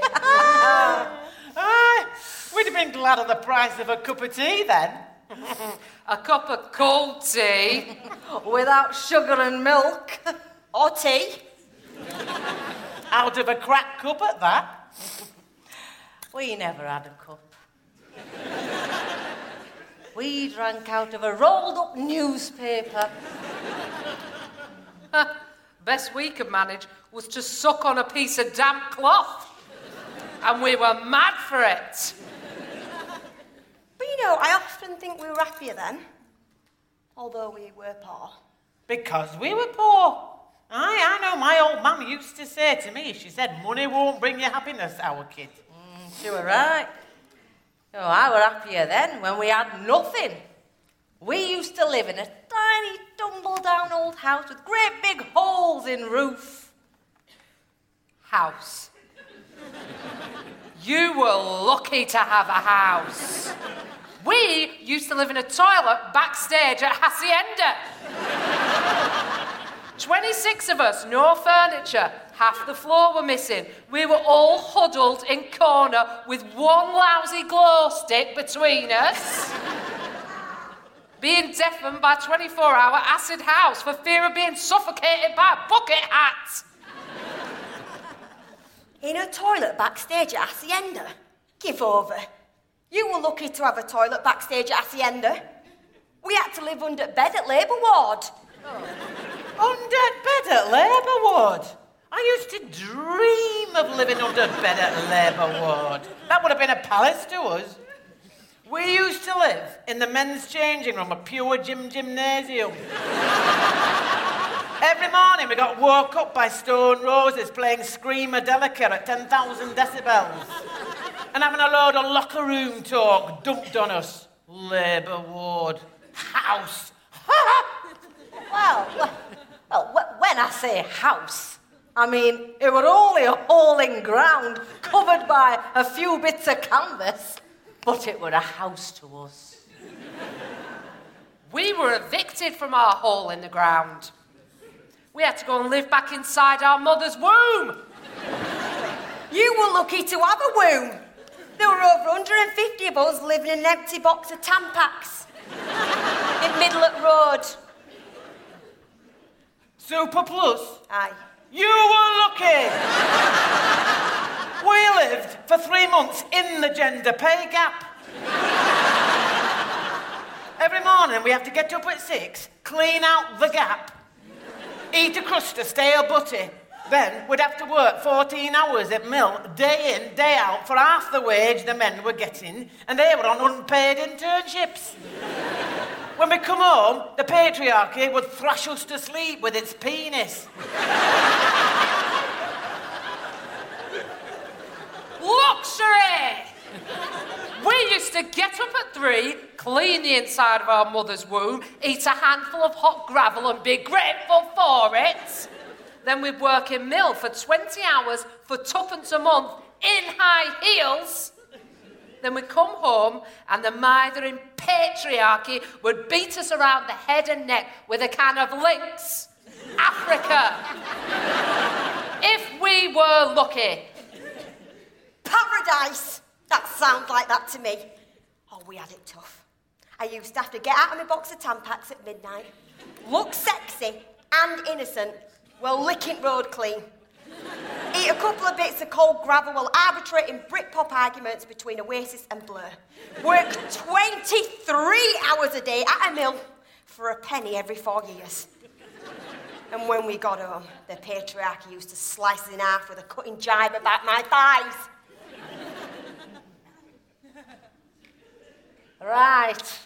Aye, we'd have been glad of the price of a cup of tea then.
A cup of cold tea?
Without sugar and milk. Or tea.
Out of a cracked cup at that.
We never had a cup. We drank out of a rolled-up newspaper.
Best we could manage was to suck on a piece of damp cloth. And we were mad for it.
But you know, I often think we were happier then. Although we were poor.
Because we were poor. Aye, I know my old mum used to say to me, she said, money won't bring you happiness, our kid.
Mm, she were right. Oh, I were happier then when we had nothing. We used to live in a tiny, tumble-down old house with great big holes in roof.
House. You were lucky to have a house. We used to live in a toilet backstage at Hacienda. twenty-six of us, no furniture, half the floor were missing. We were all huddled in corner with one lousy glow stick between us, being deafened by twenty-four hour acid house for fear of being suffocated by a bucket hat.
In a toilet backstage at Hacienda? Give over. You were lucky to have a toilet backstage at Hacienda. We had to live under bed at Labour Ward.
Under bed at Labour Ward? I used to dream of living under bed at Labour Ward. That would have been a palace to us. We used to live in the men's changing room, a pure gym gymnasium. Every morning we got woke up by Stone Roses playing Screamadelica at ten thousand decibels and having a load of locker room talk dumped on us. Labour Ward. House.
Well, well, well, when I say house, I mean it were only a hole in ground covered by a few bits of canvas, but it were a house to us.
We were evicted from our hole in the ground. We had to go and live back inside our mother's womb.
You were lucky to have a womb. There were over one hundred fifty of us living in an empty box of Tampax in Middlet Road.
Super Plus?
Aye.
You were lucky! We lived for three months in the gender pay gap. Every morning we have to get up at six, clean out the gap, eat a crust of stale butty. Then we'd have to work fourteen hours at mill, day in, day out, for half the wage the men were getting, and they were on unpaid internships. When we come home, the patriarchy would thrash us to sleep with its penis.
Luxury! We we used to get up at three, clean the inside of our mother's womb, eat a handful of hot gravel and be grateful for it. Then we'd work in mill for twenty hours for tuppence a month in high heels. Then we'd come home and the mithering patriarchy would beat us around the head and neck with a can of Lynx. Africa. If we were lucky.
Paradise! That sounds like that to me. Oh, we had it tough. I used to have to get out of my box of Tampax at midnight, look sexy and innocent, while licking road clean. Eat a couple of bits of cold gravel while arbitrating Britpop arguments between Oasis and Blur. Work twenty-three hours a day at a mill for a penny every four years. And when we got home, the patriarchy used to slice us in half with a cutting jibe about my thighs. Right.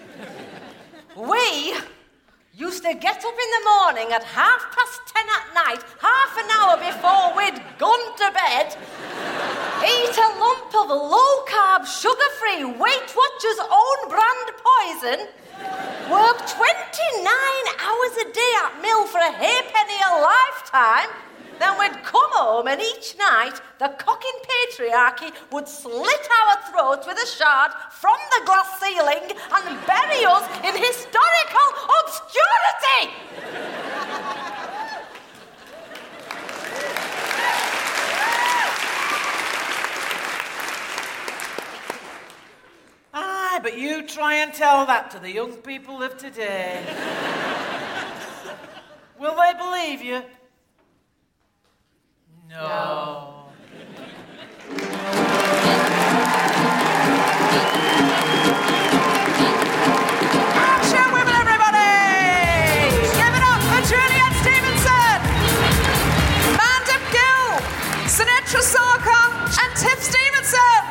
We used to get up in the morning at half past ten at night, half an hour before we'd gone to bed, eat a lump of low-carb, sugar-free Weight Watchers own brand poison, work twenty-nine hours a day at mill for a halfpenny a lifetime, then we'd come home and each night the cocking patriarchy would slit our throats with a shard from the glass ceiling and bury us in historical obscurity!
Aye, but you try and tell that to the young people of today. Will they believe you? No.
Action, women, everybody! Give it up for Juliet Stevenson, Mandip Gill, Sinatra Sarkar, and Tiff Stevenson!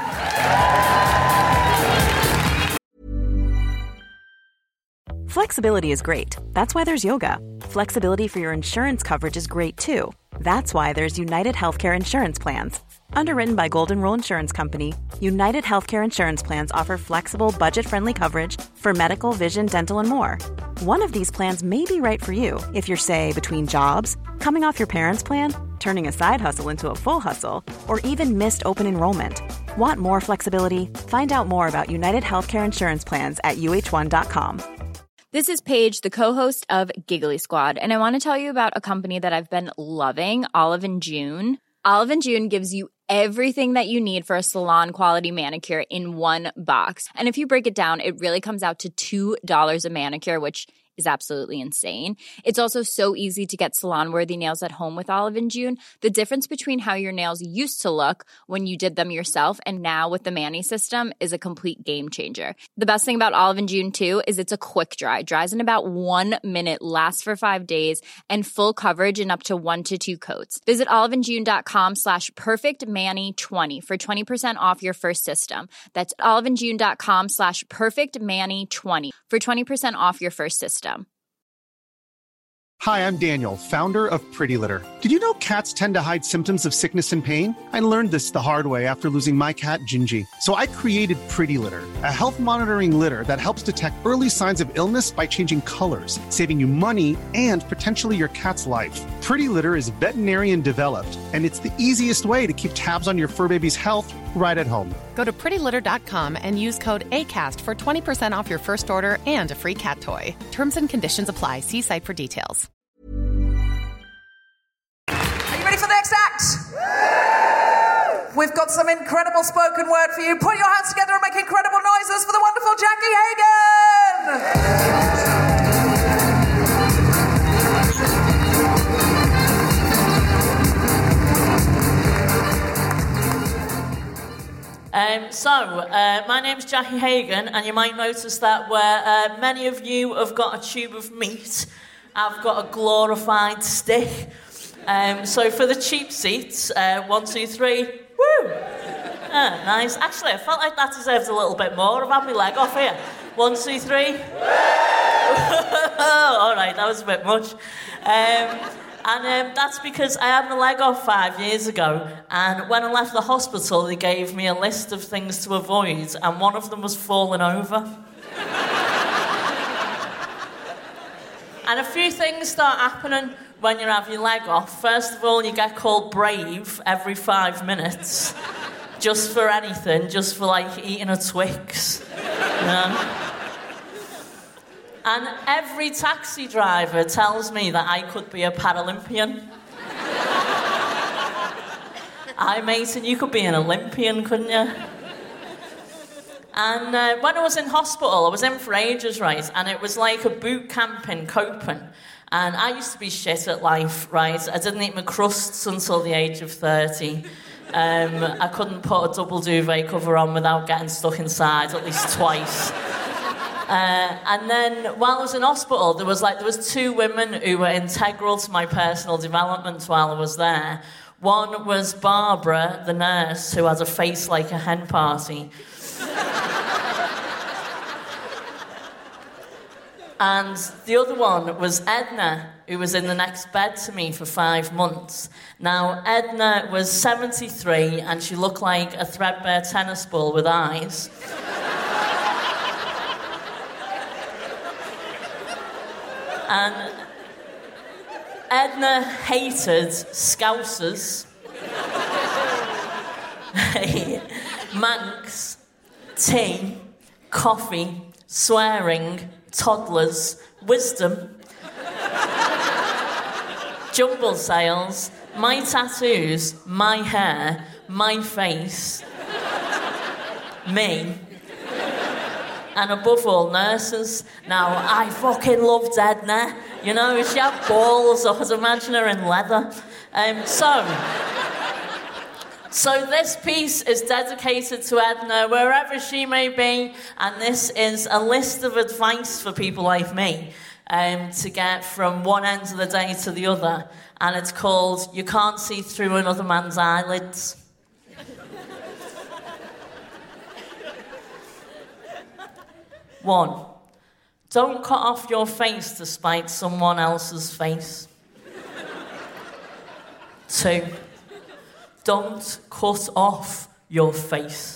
Flexibility is great. That's why there's yoga. Flexibility for your insurance coverage is great too. That's why there's United Healthcare Insurance Plans. Underwritten by Golden Rule Insurance Company, United Healthcare Insurance Plans offer flexible, budget-friendly coverage for medical, vision, dental, and more. One of these plans may be right for you if you're, say, between jobs, coming off your parents' plan, turning a side hustle into a full hustle, or even missed open enrollment. Want more flexibility? Find out more about United Healthcare Insurance Plans at U H one dot com.
This is Paige, the co-host of Giggly Squad, and I want to tell you about a company that I've been loving, Olive and June. Olive and June gives you everything that you need for a salon-quality manicure in one box. And if you break it down, it really comes out to two dollars a manicure, which is absolutely insane. It's also so easy to get salon-worthy nails at home with Olive and June. The difference between how your nails used to look when you did them yourself and now with the Mani system is a complete game changer. The best thing about Olive and June, too, is it's a quick dry. Dries in about one minute, lasts for five days, and full coverage in up to one to two coats. Visit oliveandjune.com slash perfectmani20 for twenty percent off your first system. That's oliveandjune.com slash perfectmani20 for twenty percent off your first system.
Hi, I'm Daniel, founder of Pretty Litter. Did you know cats tend to hide symptoms of sickness and pain? I learned this the hard way after losing my cat, Gingy. So I created Pretty Litter, a health monitoring litter that helps detect early signs of illness by changing colors, saving you money and potentially your cat's life. Pretty Litter is veterinarian developed, and it's the easiest way to keep tabs on your fur baby's health right at home.
Go to pretty litter dot com and use code ACAST for twenty percent off your first order and a free cat toy. Terms and conditions apply. See site for details.
Are you ready for the next act? We've got some incredible spoken word for you. Put your hands together and make incredible noises for the wonderful Jackie Hagan!
Um, so, uh, my name's Jackie Hagan, and you might notice that where uh, many of you have got a tube of meat, I've got a glorified stick. Um, so for the cheap seats, uh, one, two, three, woo! Ah, nice. Actually, I felt like that deserves a little bit more. I've had my leg off here. One, two, three. All right, that was a bit much. Um, And um, that's because I had my leg off five years ago, and when I left the hospital, they gave me a list of things to avoid, and one of them was falling over. And a few things start happening when you have your leg off. First of all, you get called brave every five minutes, just for anything, just for, like, eating a Twix, you know? And every taxi driver tells me that I could be a Paralympian. Aye, mate, and you could be an Olympian, couldn't you? And uh, when I was in hospital, I was in for ages, right? And it was like a boot camp in coping. And I used to be shit at life, right? I didn't eat my crusts until the age of thirty. Um, I couldn't put a double duvet cover on without getting stuck inside at least twice. Uh, and then while I was in hospital, there was like there was two women who were integral to my personal development while I was there. One was Barbara, the nurse, who has a face like a hen party. And the other one was Edna, who was in the next bed to me for five months. Now, Edna was seventy-three, and she looked like a threadbare tennis ball with eyes. And Edna hated Scousers, Manx, tea, coffee, swearing, toddlers, wisdom, jumble sales, my tattoos, my hair, my face, me, and above all, nurses. Now, I fucking loved Edna. You know, she had balls. I could imagine her in leather. Um, so, so this piece is dedicated to Edna, wherever she may be, and this is a list of advice for people like me um, to get from one end of the day to the other, and it's called You Can't See Through Another Man's Eyelids. One, don't cut off your face to spite someone else's face. Two, don't cut off your face.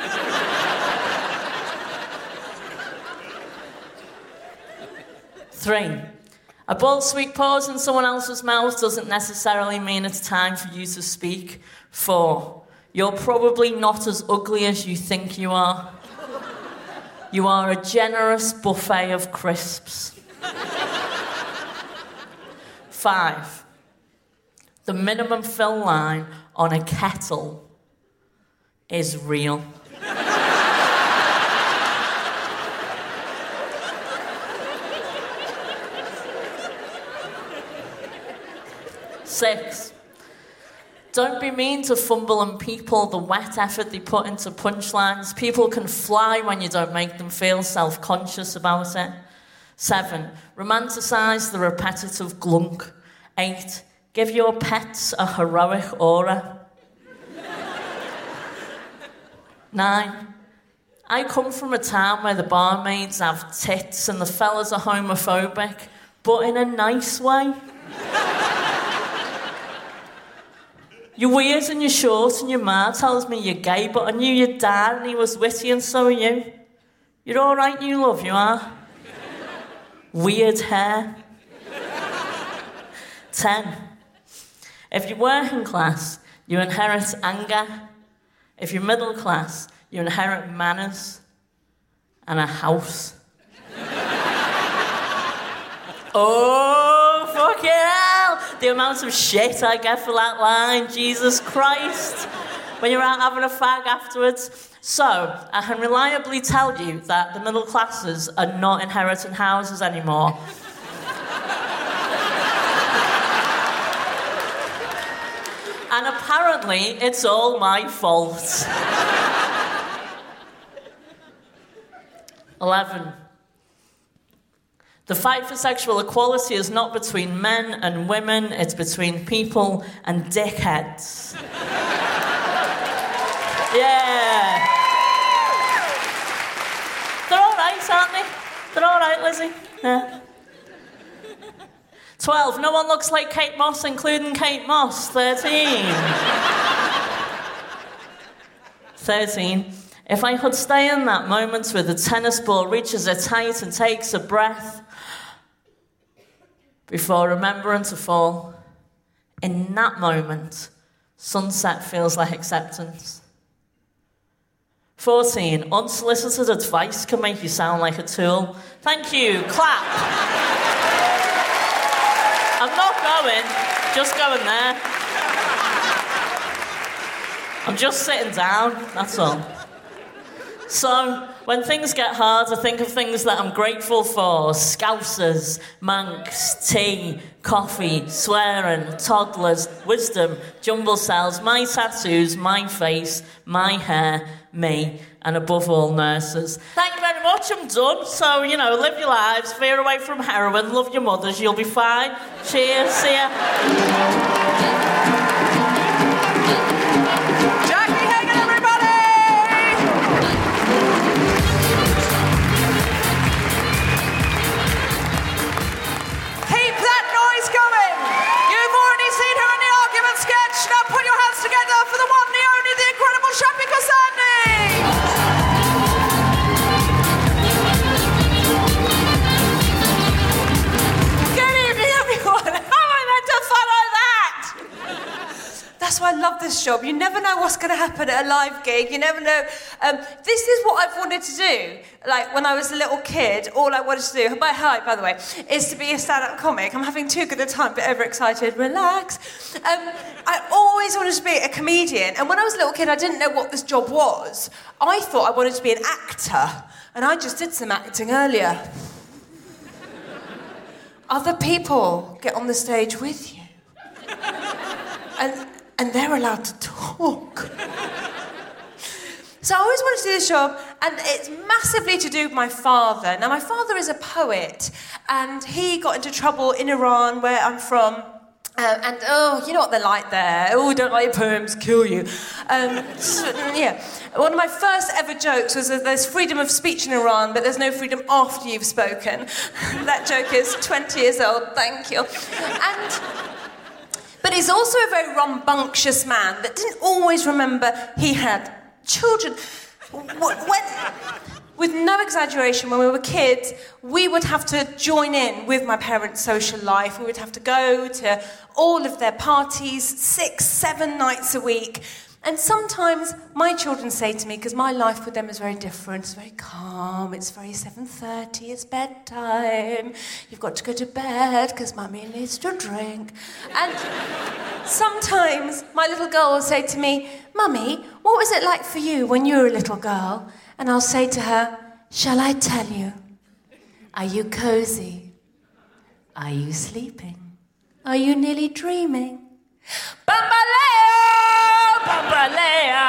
Three, a bold, sweet pause in someone else's mouth doesn't necessarily mean it's time for you to speak. Four, you're probably not as ugly as you think you are. You are a generous buffet of crisps. Five, the minimum fill line on a kettle is real. Six, don't be mean to fumbling people, the wet effort they put into punchlines. People can fly when you don't make them feel self-conscious about it. Seven, romanticise the repetitive glunk. Eight, give your pets a heroic aura. Nine, I come from a town where the barmaids have tits and the fellas are homophobic, but in a nice way. You're weird and you're short and your ma tells me you're gay, but I knew your dad and he was witty and so are you. You're all right, you love, you are. Weird hair. Ten. If you're working class, you inherit anger. If you're middle class, you inherit manners and a house. Oh, fucking hell! The amount of shit I get for that line, Jesus Christ. When you're out having a fag afterwards. So, I can reliably tell you that the middle classes are not inheriting houses anymore. And apparently, it's all my fault. Eleven. The fight for sexual equality is not between men and women, it's between people and dickheads. Yeah. They're all right, aren't they? They're all right, Lizzie. Yeah. twelve. No one looks like Kate Moss, including Kate Moss. thirteen. thirteen. If I could stay in that moment where the tennis ball reaches its height and takes a breath before remembering to fall, in that moment, sunset feels like acceptance. fourteen. Unsolicited advice can make you sound like a tool. Thank you. Clap. I'm not going, just going there. I'm just sitting down, that's all. So, when things get hard, I think of things that I'm grateful for. Scousers, Manx, tea, coffee, swearing, toddlers, wisdom, jumble cells, my tattoos, my face, my hair, me, and above all, nurses. Thank you very much, I'm done. So, you know, live your lives, veer away from heroin, love your mothers, you'll be fine. Cheers, see ya.
Now put your hands together for the one, the only, the incredible Shappi Khorsandi! Good evening, everyone. How am I meant to follow that? That's why I love this job. You never know what's going to happen at a live gig. You never know. Um, this is what I've wanted to do. Like, when I was a little kid, all I wanted to do, by hi, by the way, is to be a stand-up comic. I'm having too good a time, but overexcited. Relax. Um, I always wanted to be a comedian. And when I was a little kid, I didn't know what this job was. I thought I wanted to be an actor. And I just did some acting earlier. Other people get on the stage with you. And, and they're allowed to talk. So I always wanted to do this job, and it's massively to do with my father. Now, my father is a poet, and he got into trouble in Iran, where I'm from. Uh, and, oh, you know what they're like there. Oh, don't like your poems, kill you. Um, so, yeah. One of my first ever jokes was that there's freedom of speech in Iran, but there's no freedom after you've spoken. That joke is twenty years old, thank you. And... But he's also a very rambunctious man that didn't always remember he had children. When, with no exaggeration, when we were kids, we would have to join in with my parents' social life. We would have to go to all of their parties, six, seven nights a week. And sometimes my children say to me, because my life with them is very different, it's very calm, it's very seven thirty, it's bedtime, you've got to go to bed because mummy needs to drink. And sometimes my little girl will say to me, Mummy, what was it like for you when you were a little girl? And I'll say to her, shall I tell you? Are you cozy? Are you sleeping? Are you nearly dreaming? Bambaleo! Bambalea!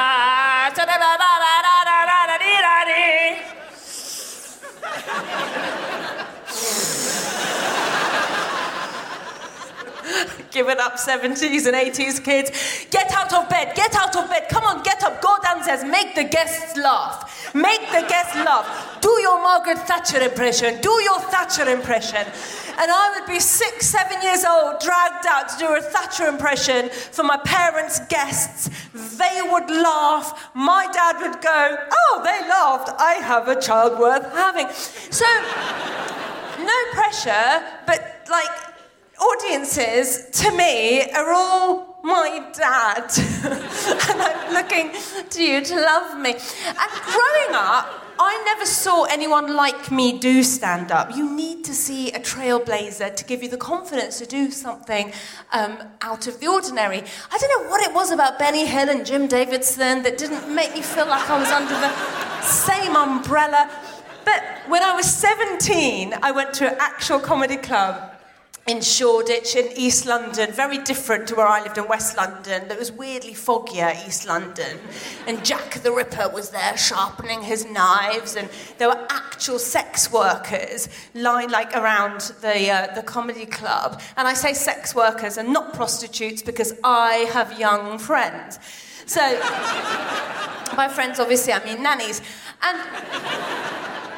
Give it up, seventies and eighties kids. Get out of bed, get out of bed. Come on, get up, go downstairs, make the guests laugh. Make the guests laugh. Do your Margaret Thatcher impression. Do your Thatcher impression. And I would be six, seven years old, dragged out to do a Thatcher impression for my parents' guests. They would laugh. My dad would go, oh, they laughed. I have a child worth having. So, no pressure, but, like, audiences, to me, are all my dad. And I'm looking to you to love me. And growing up, I never saw anyone like me do stand-up. You need to see a trailblazer to give you the confidence to do something um, out of the ordinary. I don't know what it was about Benny Hill and Jim Davidson that didn't make me feel like I was under the same umbrella. But when I was seventeen, I went to an actual comedy club in Shoreditch in East London, very different to where I lived in West London. It was weirdly foggier, East London. And Jack the Ripper was there sharpening his knives, and there were actual sex workers lying like around the uh, the comedy club. And I say sex workers and not prostitutes because I have young friends. So, by friends, obviously, I mean nannies. And I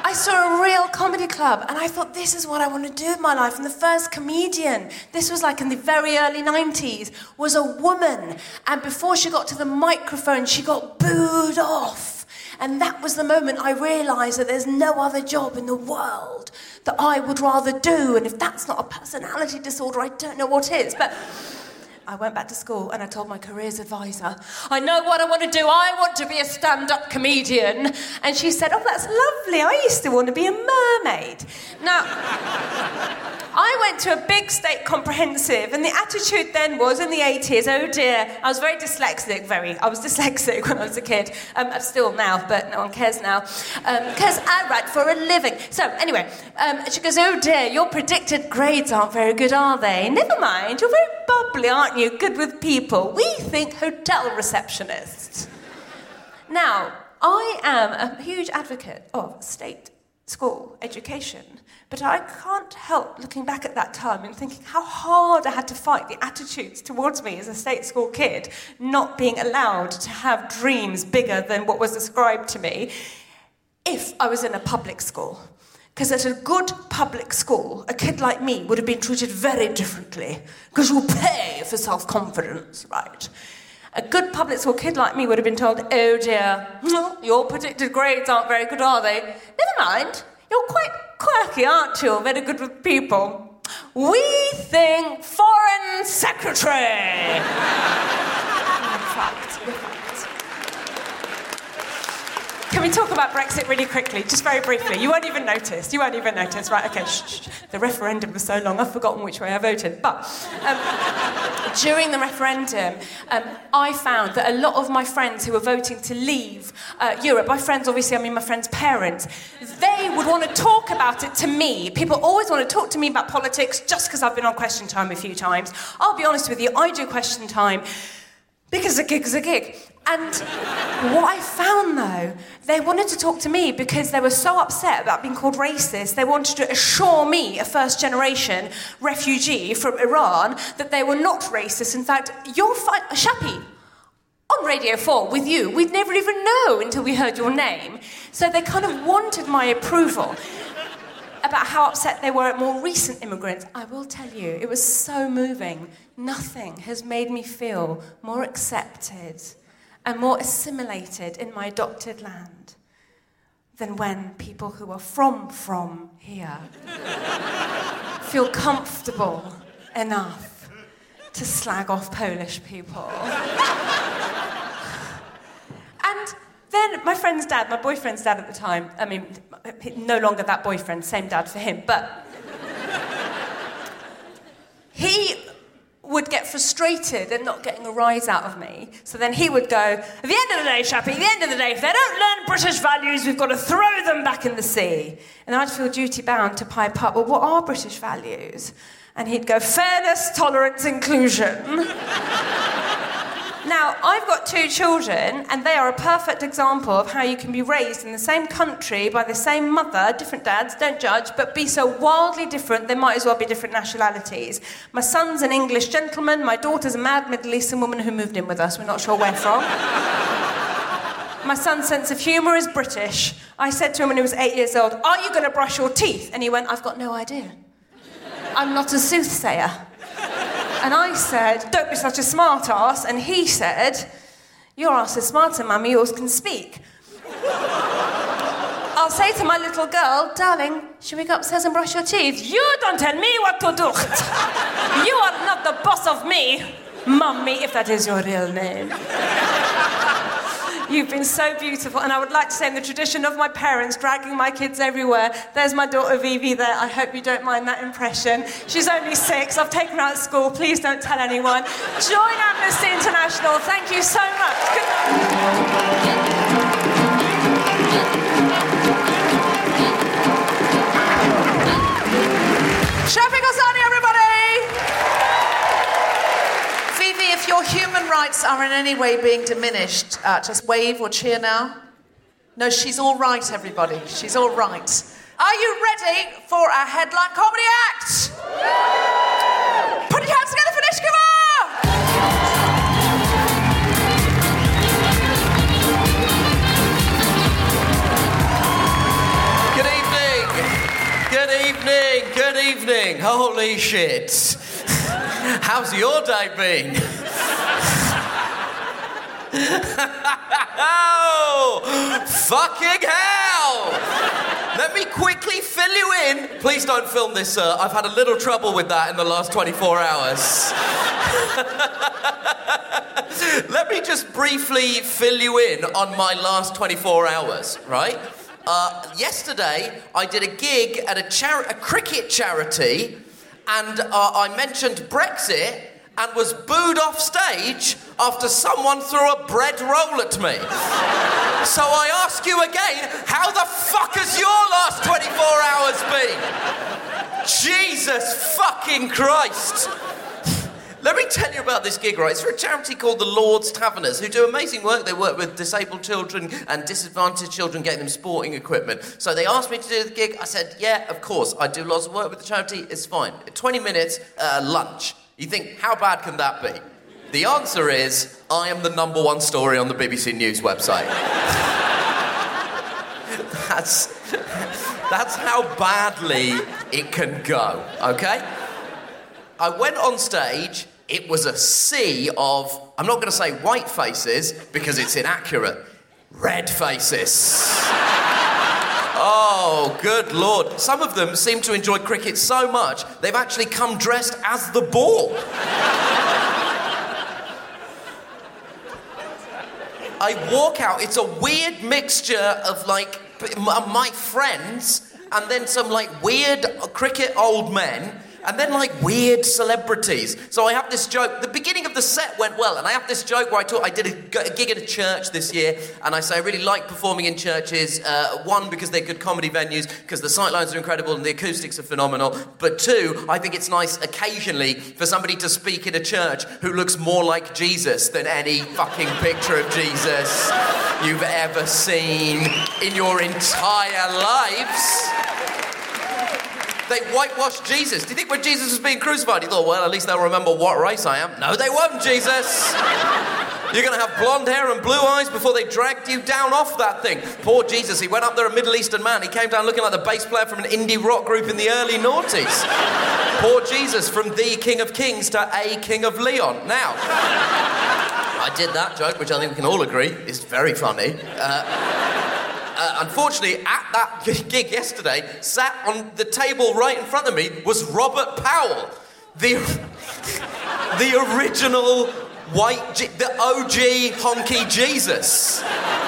I saw a real comedy club and I thought, this is what I want to do with my life. And the first comedian, this was like in the very early nineties, was a woman. And before she got to the microphone, she got booed off. And that was the moment I realised that there's no other job in the world that I would rather do. And if that's not a personality disorder, I don't know what is. But I went back to school and I told my careers advisor, I know what I want to do. I want to be a stand-up comedian. And she said, oh, that's lovely. I used to want to be a mermaid. Now, I went to a big state comprehensive and the attitude then was, in the eighties, oh dear, I was very dyslexic, very. I was dyslexic when I was a kid. Um, I'm still now, but no one cares now. Because um, I write for a living. So, anyway, um, she goes, oh dear, your predicted grades aren't very good, are they? Never mind, you're very bubbly, aren't you? Good with people. We think hotel receptionists. Now, I am a huge advocate of state school education, but I can't help looking back at that time and thinking how hard I had to fight the attitudes towards me as a state school kid, not being allowed to have dreams bigger than what was ascribed to me if I was in a public school. Because at a good public school, a kid like me would have been treated very differently, because you pay for self-confidence, right? A good public school kid like me would have been told, oh dear, your predicted grades aren't very good, are they? Never mind, you're quite quirky, aren't you? Very good with people. We think foreign secretary. In fact, in fact. Can we talk about Brexit really quickly, just very briefly? You won't even notice. You won't even notice. Right, okay, shh, shh. The referendum was so long, I've forgotten which way I voted. But um, during the referendum, um, I found that a lot of my friends who were voting to leave uh, Europe, by friends, obviously, I mean my friends' parents, they would want to talk about it to me. People always want to talk to me about politics just because I've been on Question Time a few times. I'll be honest with you, I do Question Time because a gig's a gig. And what I found, though, they wanted to talk to me because they were so upset about being called racist. They wanted to assure me, a first-generation refugee from Iran, that they were not racist. In fact, you're fine. Shappy, on Radio four with you, we'd never even know until we heard your name. So they kind of wanted my approval about how upset they were at more recent immigrants. I will tell you, it was so moving. Nothing has made me feel more accepted and more assimilated in my adopted land than when people who are from, from here feel comfortable enough to slag off Polish people. And then my friend's dad, my boyfriend's dad at the time, I mean, no longer that boyfriend, same dad for him, but he would get frustrated at not getting a rise out of me. So then he would go, at the end of the day, Shappy, at the end of the day, if they don't learn British values, we've got to throw them back in the sea. And I'd feel duty-bound to pipe up, well, what are British values? And he'd go, fairness, tolerance, inclusion. Now, I've got two children, and they are a perfect example of how you can be raised in the same country by the same mother, different dads, don't judge, but be so wildly different, they might as well be different nationalities. My son's an English gentleman, my daughter's a mad Middle Eastern woman who moved in with us, we're not sure where from. My son's sense of humour is British. I said to him when he was eight years old, are you going to brush your teeth? And he went, I've got no idea. I'm not a soothsayer. And I said, don't be such a smart ass. And he said, your ass is smarter, mummy, yours can speak. I'll say to my little girl, darling, should we go upstairs and brush your teeth? You don't tell me what to do. You are not the boss of me, mummy, if that is your real name. You've been so beautiful, and I would like to say in the tradition of my parents, dragging my kids everywhere, there's my daughter Vivi there. I hope you don't mind that impression. She's only six. I've taken her out of school. Please don't tell anyone. Join Amnesty International. Thank you so much. Good night. Shappy Gosani, everybody! If your human rights are in any way being diminished, uh, just wave or cheer now. No, she's all right, everybody. She's all right. Are you ready for a headline comedy act? Put your hands together for Nishkova! Good evening.
evening. Holy shit. How's your day been? Oh, fucking hell! Let me quickly fill you in. Please don't film this, sir. I've had a little trouble with that in the last twenty-four hours. Let me just briefly fill you in on my last twenty-four hours, right? Uh, yesterday, I did a gig at a, chari- a cricket charity, and uh, I mentioned Brexit and was booed off stage after someone threw a bread roll at me. So I ask you again, how the fuck has your last twenty-four hours been? Jesus fucking Christ. Let me tell you about this gig, right? It's for a charity called the Lord's Taverners, who do amazing work. They work with disabled children and disadvantaged children, getting them sporting equipment. So they asked me to do the gig. I said, yeah, of course. I do lots of work with the charity. It's fine. twenty minutes, uh, lunch. You think, how bad can that be? The answer is, I am the number one story on the B B C News website. that's, that's how badly it can go, okay? I went on stage, it was a sea of, I'm not going to say white faces, because it's inaccurate, red faces. Oh, good Lord. Some of them seem to enjoy cricket so much, they've actually come dressed as the ball. I walk out, it's a weird mixture of, like, my friends, and then some, like, weird cricket old men, and then, like, weird celebrities. So I have this joke. The beginning of the set went well, and I have this joke where I talk. I did a, a gig at a church this year, and I say I really like performing in churches. Uh, one, because they're good comedy venues, because the sightlines are incredible and the acoustics are phenomenal. But two, I think it's nice occasionally for somebody to speak in a church who looks more like Jesus than any fucking picture of Jesus you've ever seen in your entire lives. They whitewashed Jesus. Do you think when Jesus was being crucified, he thought, well, at least they'll remember what race I am? No, they won't, Jesus. You're going to have blonde hair and blue eyes before they dragged you down off that thing. Poor Jesus, he went up there, a Middle Eastern man. He came down looking like the bass player from an indie rock group in the early noughties. Poor Jesus, from the King of Kings to a King of Leon. Now, I did that joke, which I think we can all agree is very funny. Uh... Uh, unfortunately, at that gig yesterday, sat on the table right in front of me was Robert Powell, the, the original white, G- the O G honky Jesus.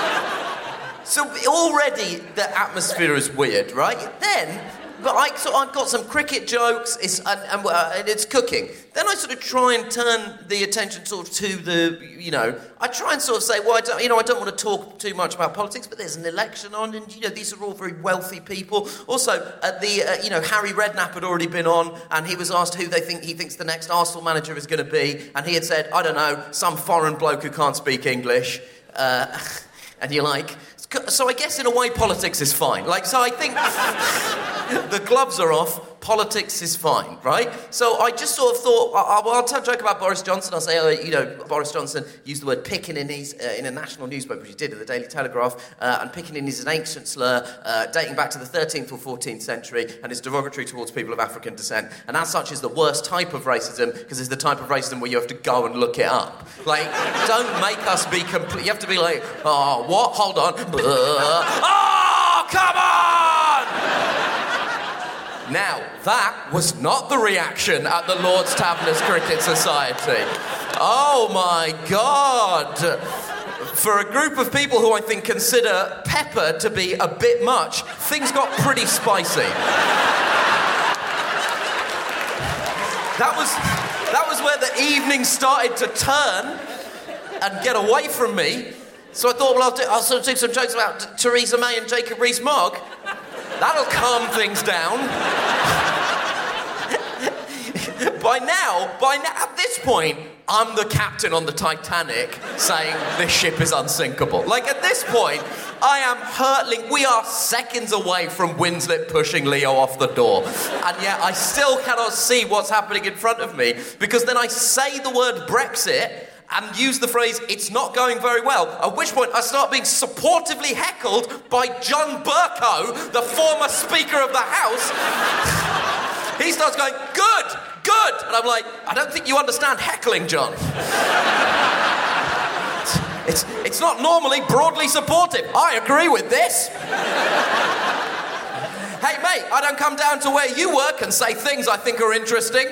So already the atmosphere is weird, right? Then, but I, so I've got some cricket jokes, it's, and, and, uh, and it's cooking. Then I sort of try and turn the attention sort of to the, you know, I try and sort of say, well, I don't, you know, I don't want to talk too much about politics, but there's an election on, and, you know, these are all very wealthy people. Also, uh, the, uh, you know, Harry Redknapp had already been on, and he was asked who they think he thinks the next Arsenal manager is going to be, and he had said, I don't know, some foreign bloke who can't speak English. Uh, and you're like, so I guess in a way politics is fine. Like, so I think the gloves are off, politics is fine, right? So I just sort of thought, I, well, I'll tell a joke about Boris Johnson. I'll say, oh, you know, Boris Johnson used the word picking in his, uh, in a national newspaper, which he did in the Daily Telegraph, uh, and picking in is an ancient slur uh, dating back to the thirteenth or fourteenth century, and is derogatory towards people of African descent. And as such is the worst type of racism, because it's the type of racism where you have to go and look it up. Like, don't make us be complete. You have to be like, oh, what? Hold on. Oh, come on! Now, that was not the reaction at the Lord's Taverners Cricket Society. Oh, my God. For a group of people who I think consider pepper to be a bit much, things got pretty spicy. That was, that was where the evening started to turn and get away from me. So I thought, well, I'll, do, I'll sort of do some jokes about T- Theresa May and Jacob Rees-Mogg. That'll calm things down. by now, by now, at this point, I'm the captain on the Titanic saying this ship is unsinkable. Like, at this point, I am hurtling. We are seconds away from Winslet pushing Leo off the door. And yet I still cannot see what's happening in front of me, because then I say the word Brexit and use the phrase, it's not going very well, at which point I start being supportively heckled by John Bercow, the former Speaker of the House. he starts going, good, good. And I'm like, I don't think you understand heckling, John. It's, it's not normally broadly supportive. I agree with this. Hey, mate, I don't come down to where you work and say things I think are interesting.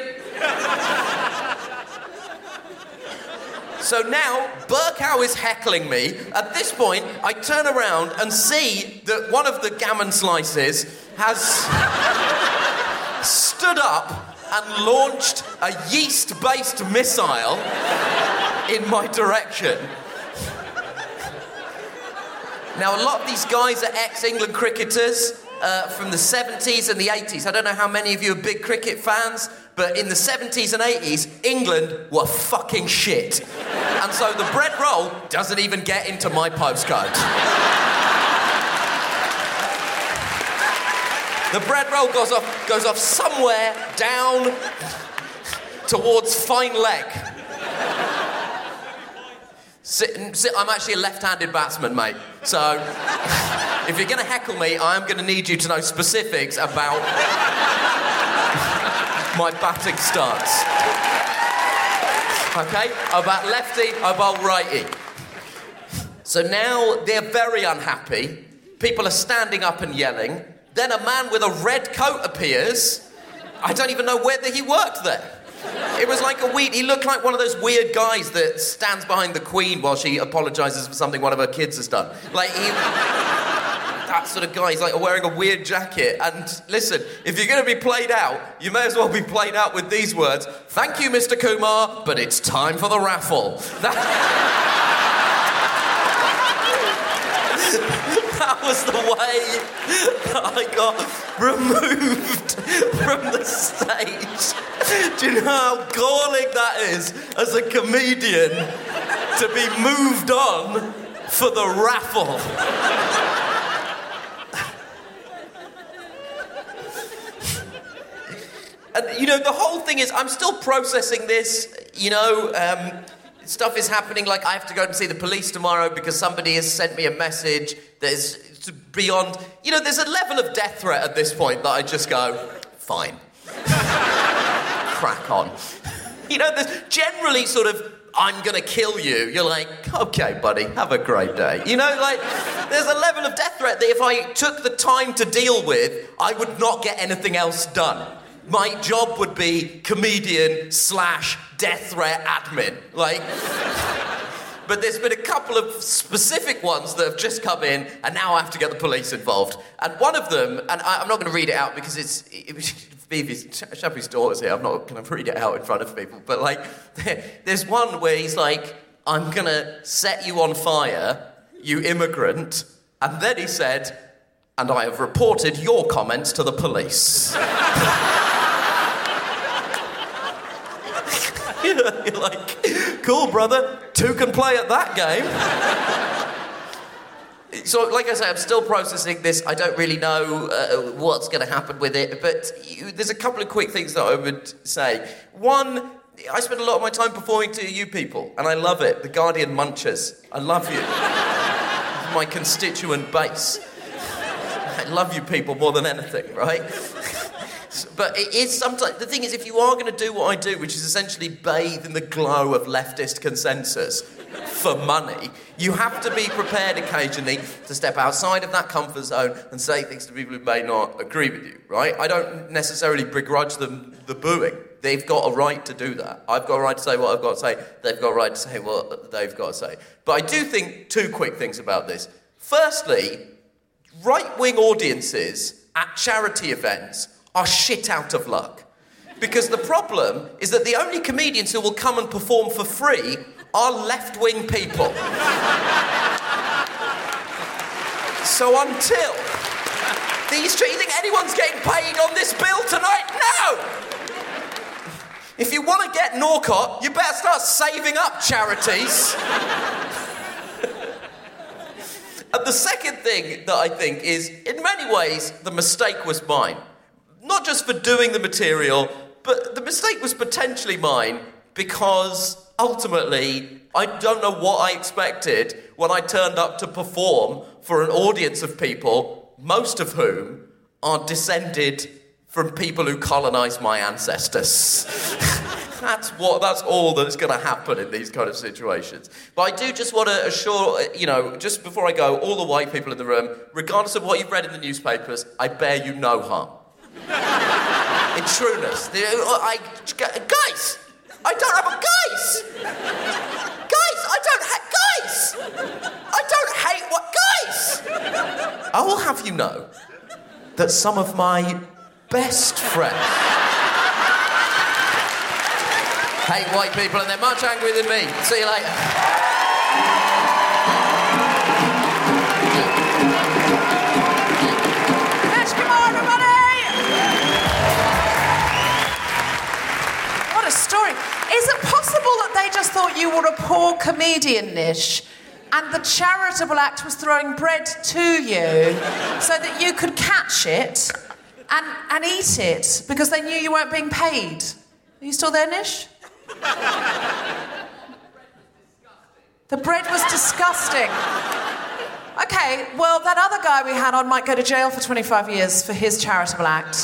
So now, Burkow is heckling me. At this point, I turn around and see that one of the gammon slices has stood up and launched a yeast-based missile in my direction. Now, a lot of these guys are ex-England cricketers uh, from the seventies and the eighties. I don't know how many of you are big cricket fans, but in the seventies and eighties, England were fucking shit. And so the bread roll doesn't even get into my postcode. The bread roll goes off, goes off somewhere down towards Fine Leg. Sit, sit, I'm actually a left-handed batsman, mate. So, if you're going to heckle me, I'm going to need you to know specifics about my batting stance. Okay? I bat lefty, I bowl righty. So now they're very unhappy. People are standing up and yelling. Then a man with a red coat appears. I don't even know whether he worked there. It was like a weird... He looked like one of those weird guys that stands behind the Queen while she apologises for something one of her kids has done. Like, he... that sort of guy. He's like wearing a weird jacket. And listen, if you're going to be played out, you may as well be played out with these words. Thank you, Mister Kumar, but it's time for the raffle. That... That was the way that I got removed from the stage. Do you know how galling that is as a comedian to be moved on for the raffle? And, you know, the whole thing is, I'm still processing this, you know, um... stuff is happening, like I have to go and see the police tomorrow because somebody has sent me a message that is beyond... You know, there's a level of death threat at this point that I just go, fine. Crack on. You know, there's generally sort of, I'm going to kill you. You're like, okay, buddy, have a great day. You know, like, there's a level of death threat that if I took the time to deal with, I would not get anything else done. My job would be comedian slash death threat admin. Like, but there's been a couple of specific ones that have just come in, and now I have to get the police involved. And one of them, and I, I'm not going to read it out because it's, it, Phoebe's, Shappy's daughter's here, I'm not going to read it out in front of people, but like, there, there's one where he's like, I'm going to set you on fire, you immigrant, and then he said, and I have reported your comments to the police. You're like, cool, brother. Two can play at that game. So, like I say, I'm still processing this. I don't really know uh, what's going to happen with it. But you, there's a couple of quick things that I would say. One, I spend a lot of my time performing to you people, and I love it. The Guardian Munchers. I love you. My constituent base. I love you people more than anything, right? But it is sometimes... The thing is, if you are going to do what I do, which is essentially bathe in the glow of leftist consensus for money, you have to be prepared occasionally to step outside of that comfort zone and say things to people who may not agree with you, right? I don't necessarily begrudge them the booing. They've got a right to do that. I've got a right to say what I've got to say. They've got a right to say what they've got to say. But I do think two quick things about this. Firstly, right-wing audiences at charity events are shit out of luck. Because the problem is that the only comedians who will come and perform for free are left-wing people. So until these... Do you think anyone's getting paid on this bill tonight? No! If you want to get Norcott, you better start saving up charities. And the second thing that I think is, in many ways, the mistake was mine. Not just for doing the material, but the mistake was potentially mine because ultimately I don't know what I expected when I turned up to perform for an audience of people, most of whom are descended from people who colonised my ancestors. That's what. That's all that's going to happen in these kind of situations. But I do just want to assure, you know, just before I go, all the white people in the room, regardless of what you've read in the newspapers, I bear you no harm. In trueness. I, guys! I don't have a... Guys! Guys, I don't hate... Guys! I don't hate what... Guys! I will have you know that some of my best friends hate white people and they're much angrier than me. See you later.
Let's come on, everybody! What a story. Is it possible that they just thought you were a poor comedian, Nish, and the charitable act was throwing bread to you so that you could catch it and, and eat it because they knew you weren't being paid? Are you still there, Nish? The bread was disgusting. Okay, well, that other guy we had on might go to jail for twenty-five years for his charitable act.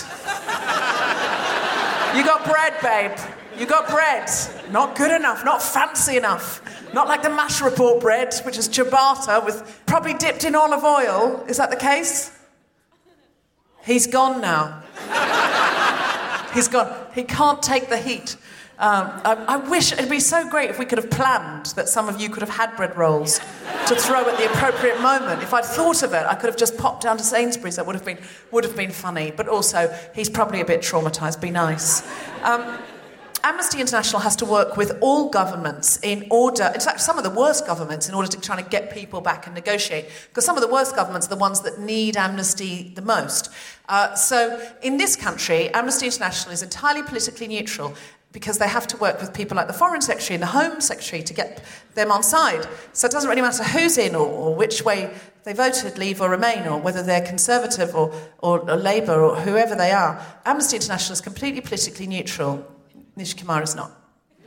You got bread, babe. You got bread. Not good enough, not fancy enough. Not like the MASH report bread, which is ciabatta with probably dipped in olive oil. Is that the case? He's gone now. He's gone. He can't take the heat. Um, I, I wish it'd be so great if we could have planned that some of you could have had bread rolls to throw at the appropriate moment. If I'd thought of it, I could have just popped down to Sainsbury's. That would have been would have been funny. But also, he's probably a bit traumatised. Be nice. Um, Amnesty International has to work with all governments in order, in fact, some of the worst governments, in order to try to get people back and negotiate. Because some of the worst governments are the ones that need amnesty the most. Uh, so, in this country, Amnesty International is entirely politically neutral, because they have to work with people like the Foreign Secretary and the Home Secretary to get them on side. So it doesn't really matter who's in or, or which way they voted, Leave or Remain, or whether they're Conservative or, or, or Labour or whoever they are. Amnesty International is completely politically neutral. Nish Kumar is not.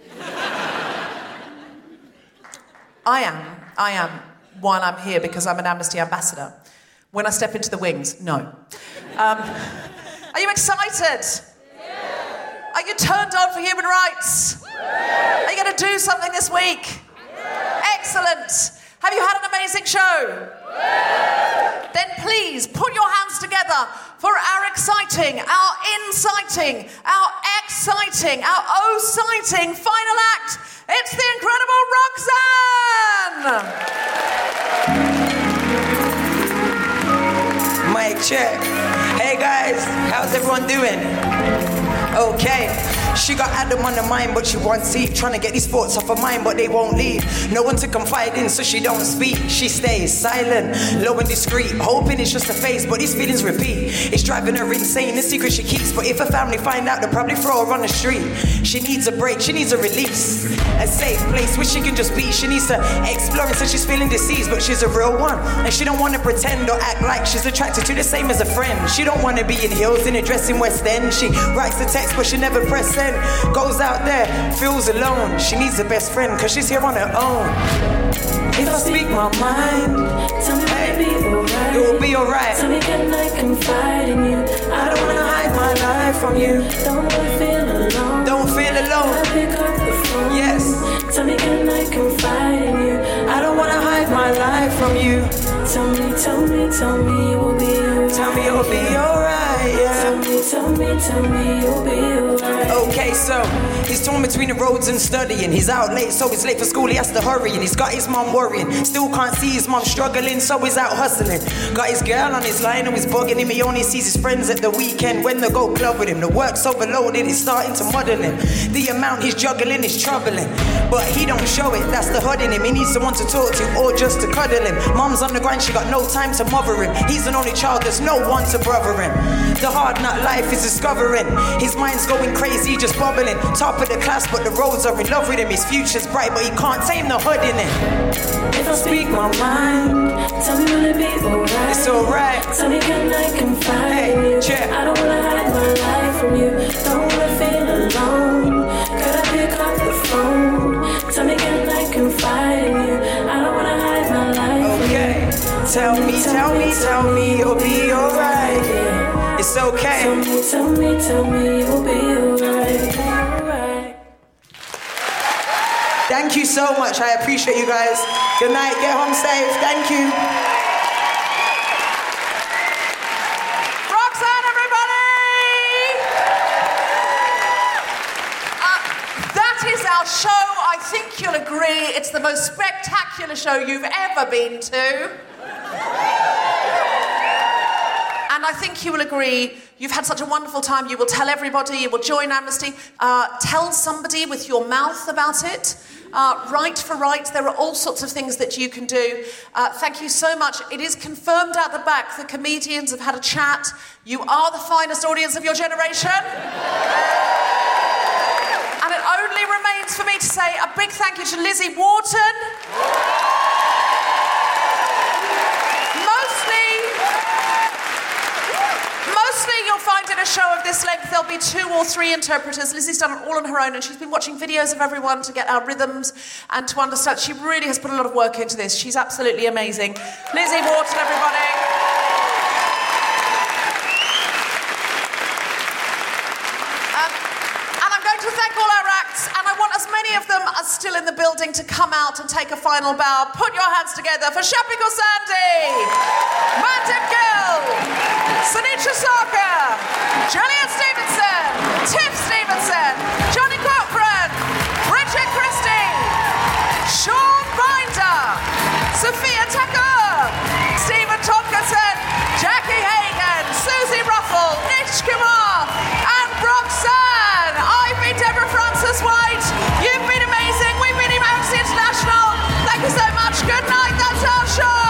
I am. I am while I'm here because I'm an Amnesty ambassador. When I step into the wings, no. Um, are you excited? Are you turned on for human rights? Are you going to do something this week? Excellent. Have you had an amazing show? Then please put your hands together for our exciting, our inciting, our exciting, our oh-citing final act. It's the incredible Roxanne!
Mic check. Hey guys, how's everyone doing? Okay, she got Adam on the mind, but she wants Eve. Trying to get these thoughts off her mind, but they won't leave. No one to confide in, so she don't speak. She stays silent, low and discreet, hoping it's just a phase, but these feelings repeat. It's driving her insane, the secret she keeps. But if her family find out, they'll probably throw her on the street. She needs a break, she needs a release, a safe place where she can just be. She needs to explore, and so she's feeling diseased, but she's a real one, and she don't want to pretend or act like she's attracted to the same as a friend. She don't want to be in heels in a dress in West End. She writes the text, but she never press send. Goes out there, feels alone. She needs a best friend, cause she's here on her own. If I speak my mind, tell me hey, it will be alright.
Tell me can I confide in you?
I don't wanna hide my life from you.
Don't wanna feel alone.
Don't feel alone.
I pick up the phone.
Yes.
Tell me can I confide in you?
I don't wanna hide my life from you.
Tell me, tell me, tell me it will be alright.
Tell me it will be alright, yeah.
Tell me, tell me, tell me it will be alright.
Okay, so he's torn between the roads and studying. He's out late, so he's late for school, he has to hurry. And he's got his mum worrying. Still can't see his mum struggling, so he's out hustling. Got his girl on his line and he's bugging him. He only sees his friends at the weekend when they go club with him. The work's overloaded, it's starting to muddle him. The amount he's juggling is troubling, but he don't show it, that's the hood in him. He needs someone to talk to or just to cuddle him. Mum's on the grind, she got no time to mother him. He's an only child, there's no one to brother him. The hard nut life is discovering. His mind's going crazy, just bubbling. Top of the class, but the roads are in love with him. His future's bright, but he can't tame the hood in it.
If I speak my mind, tell me will it be alright?
It's alright.
Tell me can I confide
hey,
in you?
Check.
I don't wanna hide my life from you. Don't wanna feel alone. Could I pick up the phone? Tell me can I confide in you? I don't wanna hide my life
okay.
from you.
Tell me, tell me, tell me it'll be alright. It's okay.
Tell me, Tell me, tell me you'll be alright, alright.
Thank you so much. I appreciate you guys. Good night. Get home safe. Thank you.
Roxanne, everybody! Uh, that is our show. I think you'll agree it's the most spectacular show you've ever been to. And I think you will agree you've had such a wonderful time. You will tell everybody, you will join Amnesty. Uh, tell somebody with your mouth about it. Uh, right for right, there are all sorts of things that you can do. Uh, thank you so much. It is confirmed out the back. The comedians have had a chat. You are the finest audience of your generation. And it only remains for me to say a big thank you to Lizzie Wharton. Mostly you'll find in a show of this length there'll be two or three interpreters. Lizzie's done it all on her own, and she's been watching videos of everyone to get our rhythms and to understand. She really has put a lot of work into this. She's absolutely amazing. Lizzie Wharton, everybody. Um, and I'm going to thank all our acts, and I want as many of them as still in the building to come out and take a final bow. Put your hands together for Shappi Sandy, Mandip Gill, Sunitra Sarkar, Juliet Stevenson, Tiff Stevenson, Johnny Cochran, Richard Christie, Sean Binder, Sophia Tucker, Stephen Tompkinson, Jackie Hagan, Susie Ruffle, Nish Kumar, and Roxanne. I've been Deborah Francis White. You've been amazing. We've been Amnesty International. Thank you so much. Good night. That's our show.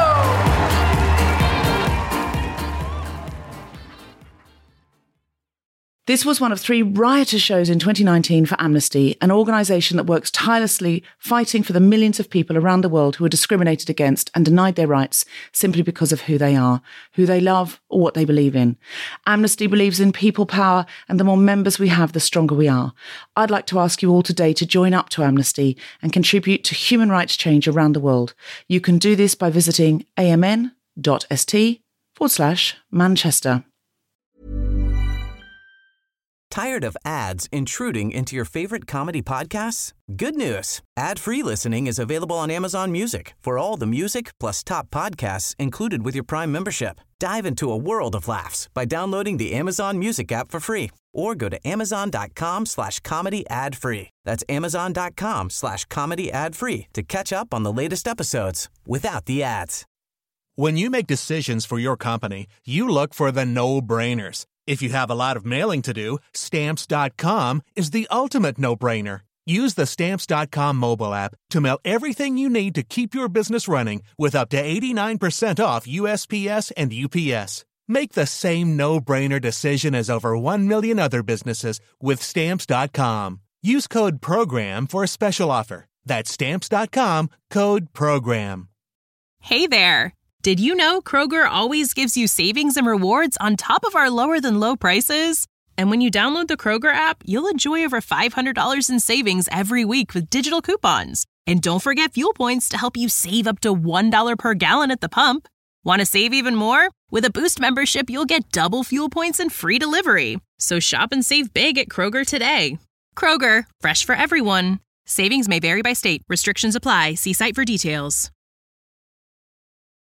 This was one of three riotous shows in twenty nineteen for Amnesty, an organisation that works tirelessly fighting for the millions of people around the world who are discriminated against and denied their rights simply because of who they are, who they love, or what they believe in. Amnesty believes in people power, and the more members we have, the stronger we are. I'd like to ask you all today to join up to Amnesty and contribute to human rights change around the world. You can do this by visiting amn.st forward slash Manchester.
Tired of ads intruding into your favorite comedy podcasts? Good news. Ad-free listening is available on Amazon Music for all the music plus top podcasts included with your Prime membership. Dive into a world of laughs by downloading the Amazon Music app for free or go to amazon.com slash comedy ad free. That's amazon.com slash comedy ad free to catch up on the latest episodes without the ads.
When you make decisions for your company, you look for the no-brainers. If you have a lot of mailing to do, Stamps dot com is the ultimate no-brainer. Use the Stamps dot com mobile app to mail everything you need to keep your business running with up to eighty-nine percent off U S P S and U P S. Make the same no-brainer decision as over one million other businesses with Stamps dot com. Use code PROGRAM for a special offer. That's Stamps dot com, code PROGRAM.
Hey there! Did you know Kroger always gives you savings and rewards on top of our lower-than-low prices? And when you download the Kroger app, you'll enjoy over five hundred dollars in savings every week with digital coupons. And don't forget fuel points to help you save up to one dollar per gallon at the pump. Want to save even more? With a Boost membership, you'll get double fuel points and free delivery. So shop and save big at Kroger today. Kroger, fresh for everyone. Savings may vary by state. Restrictions apply. See site for details.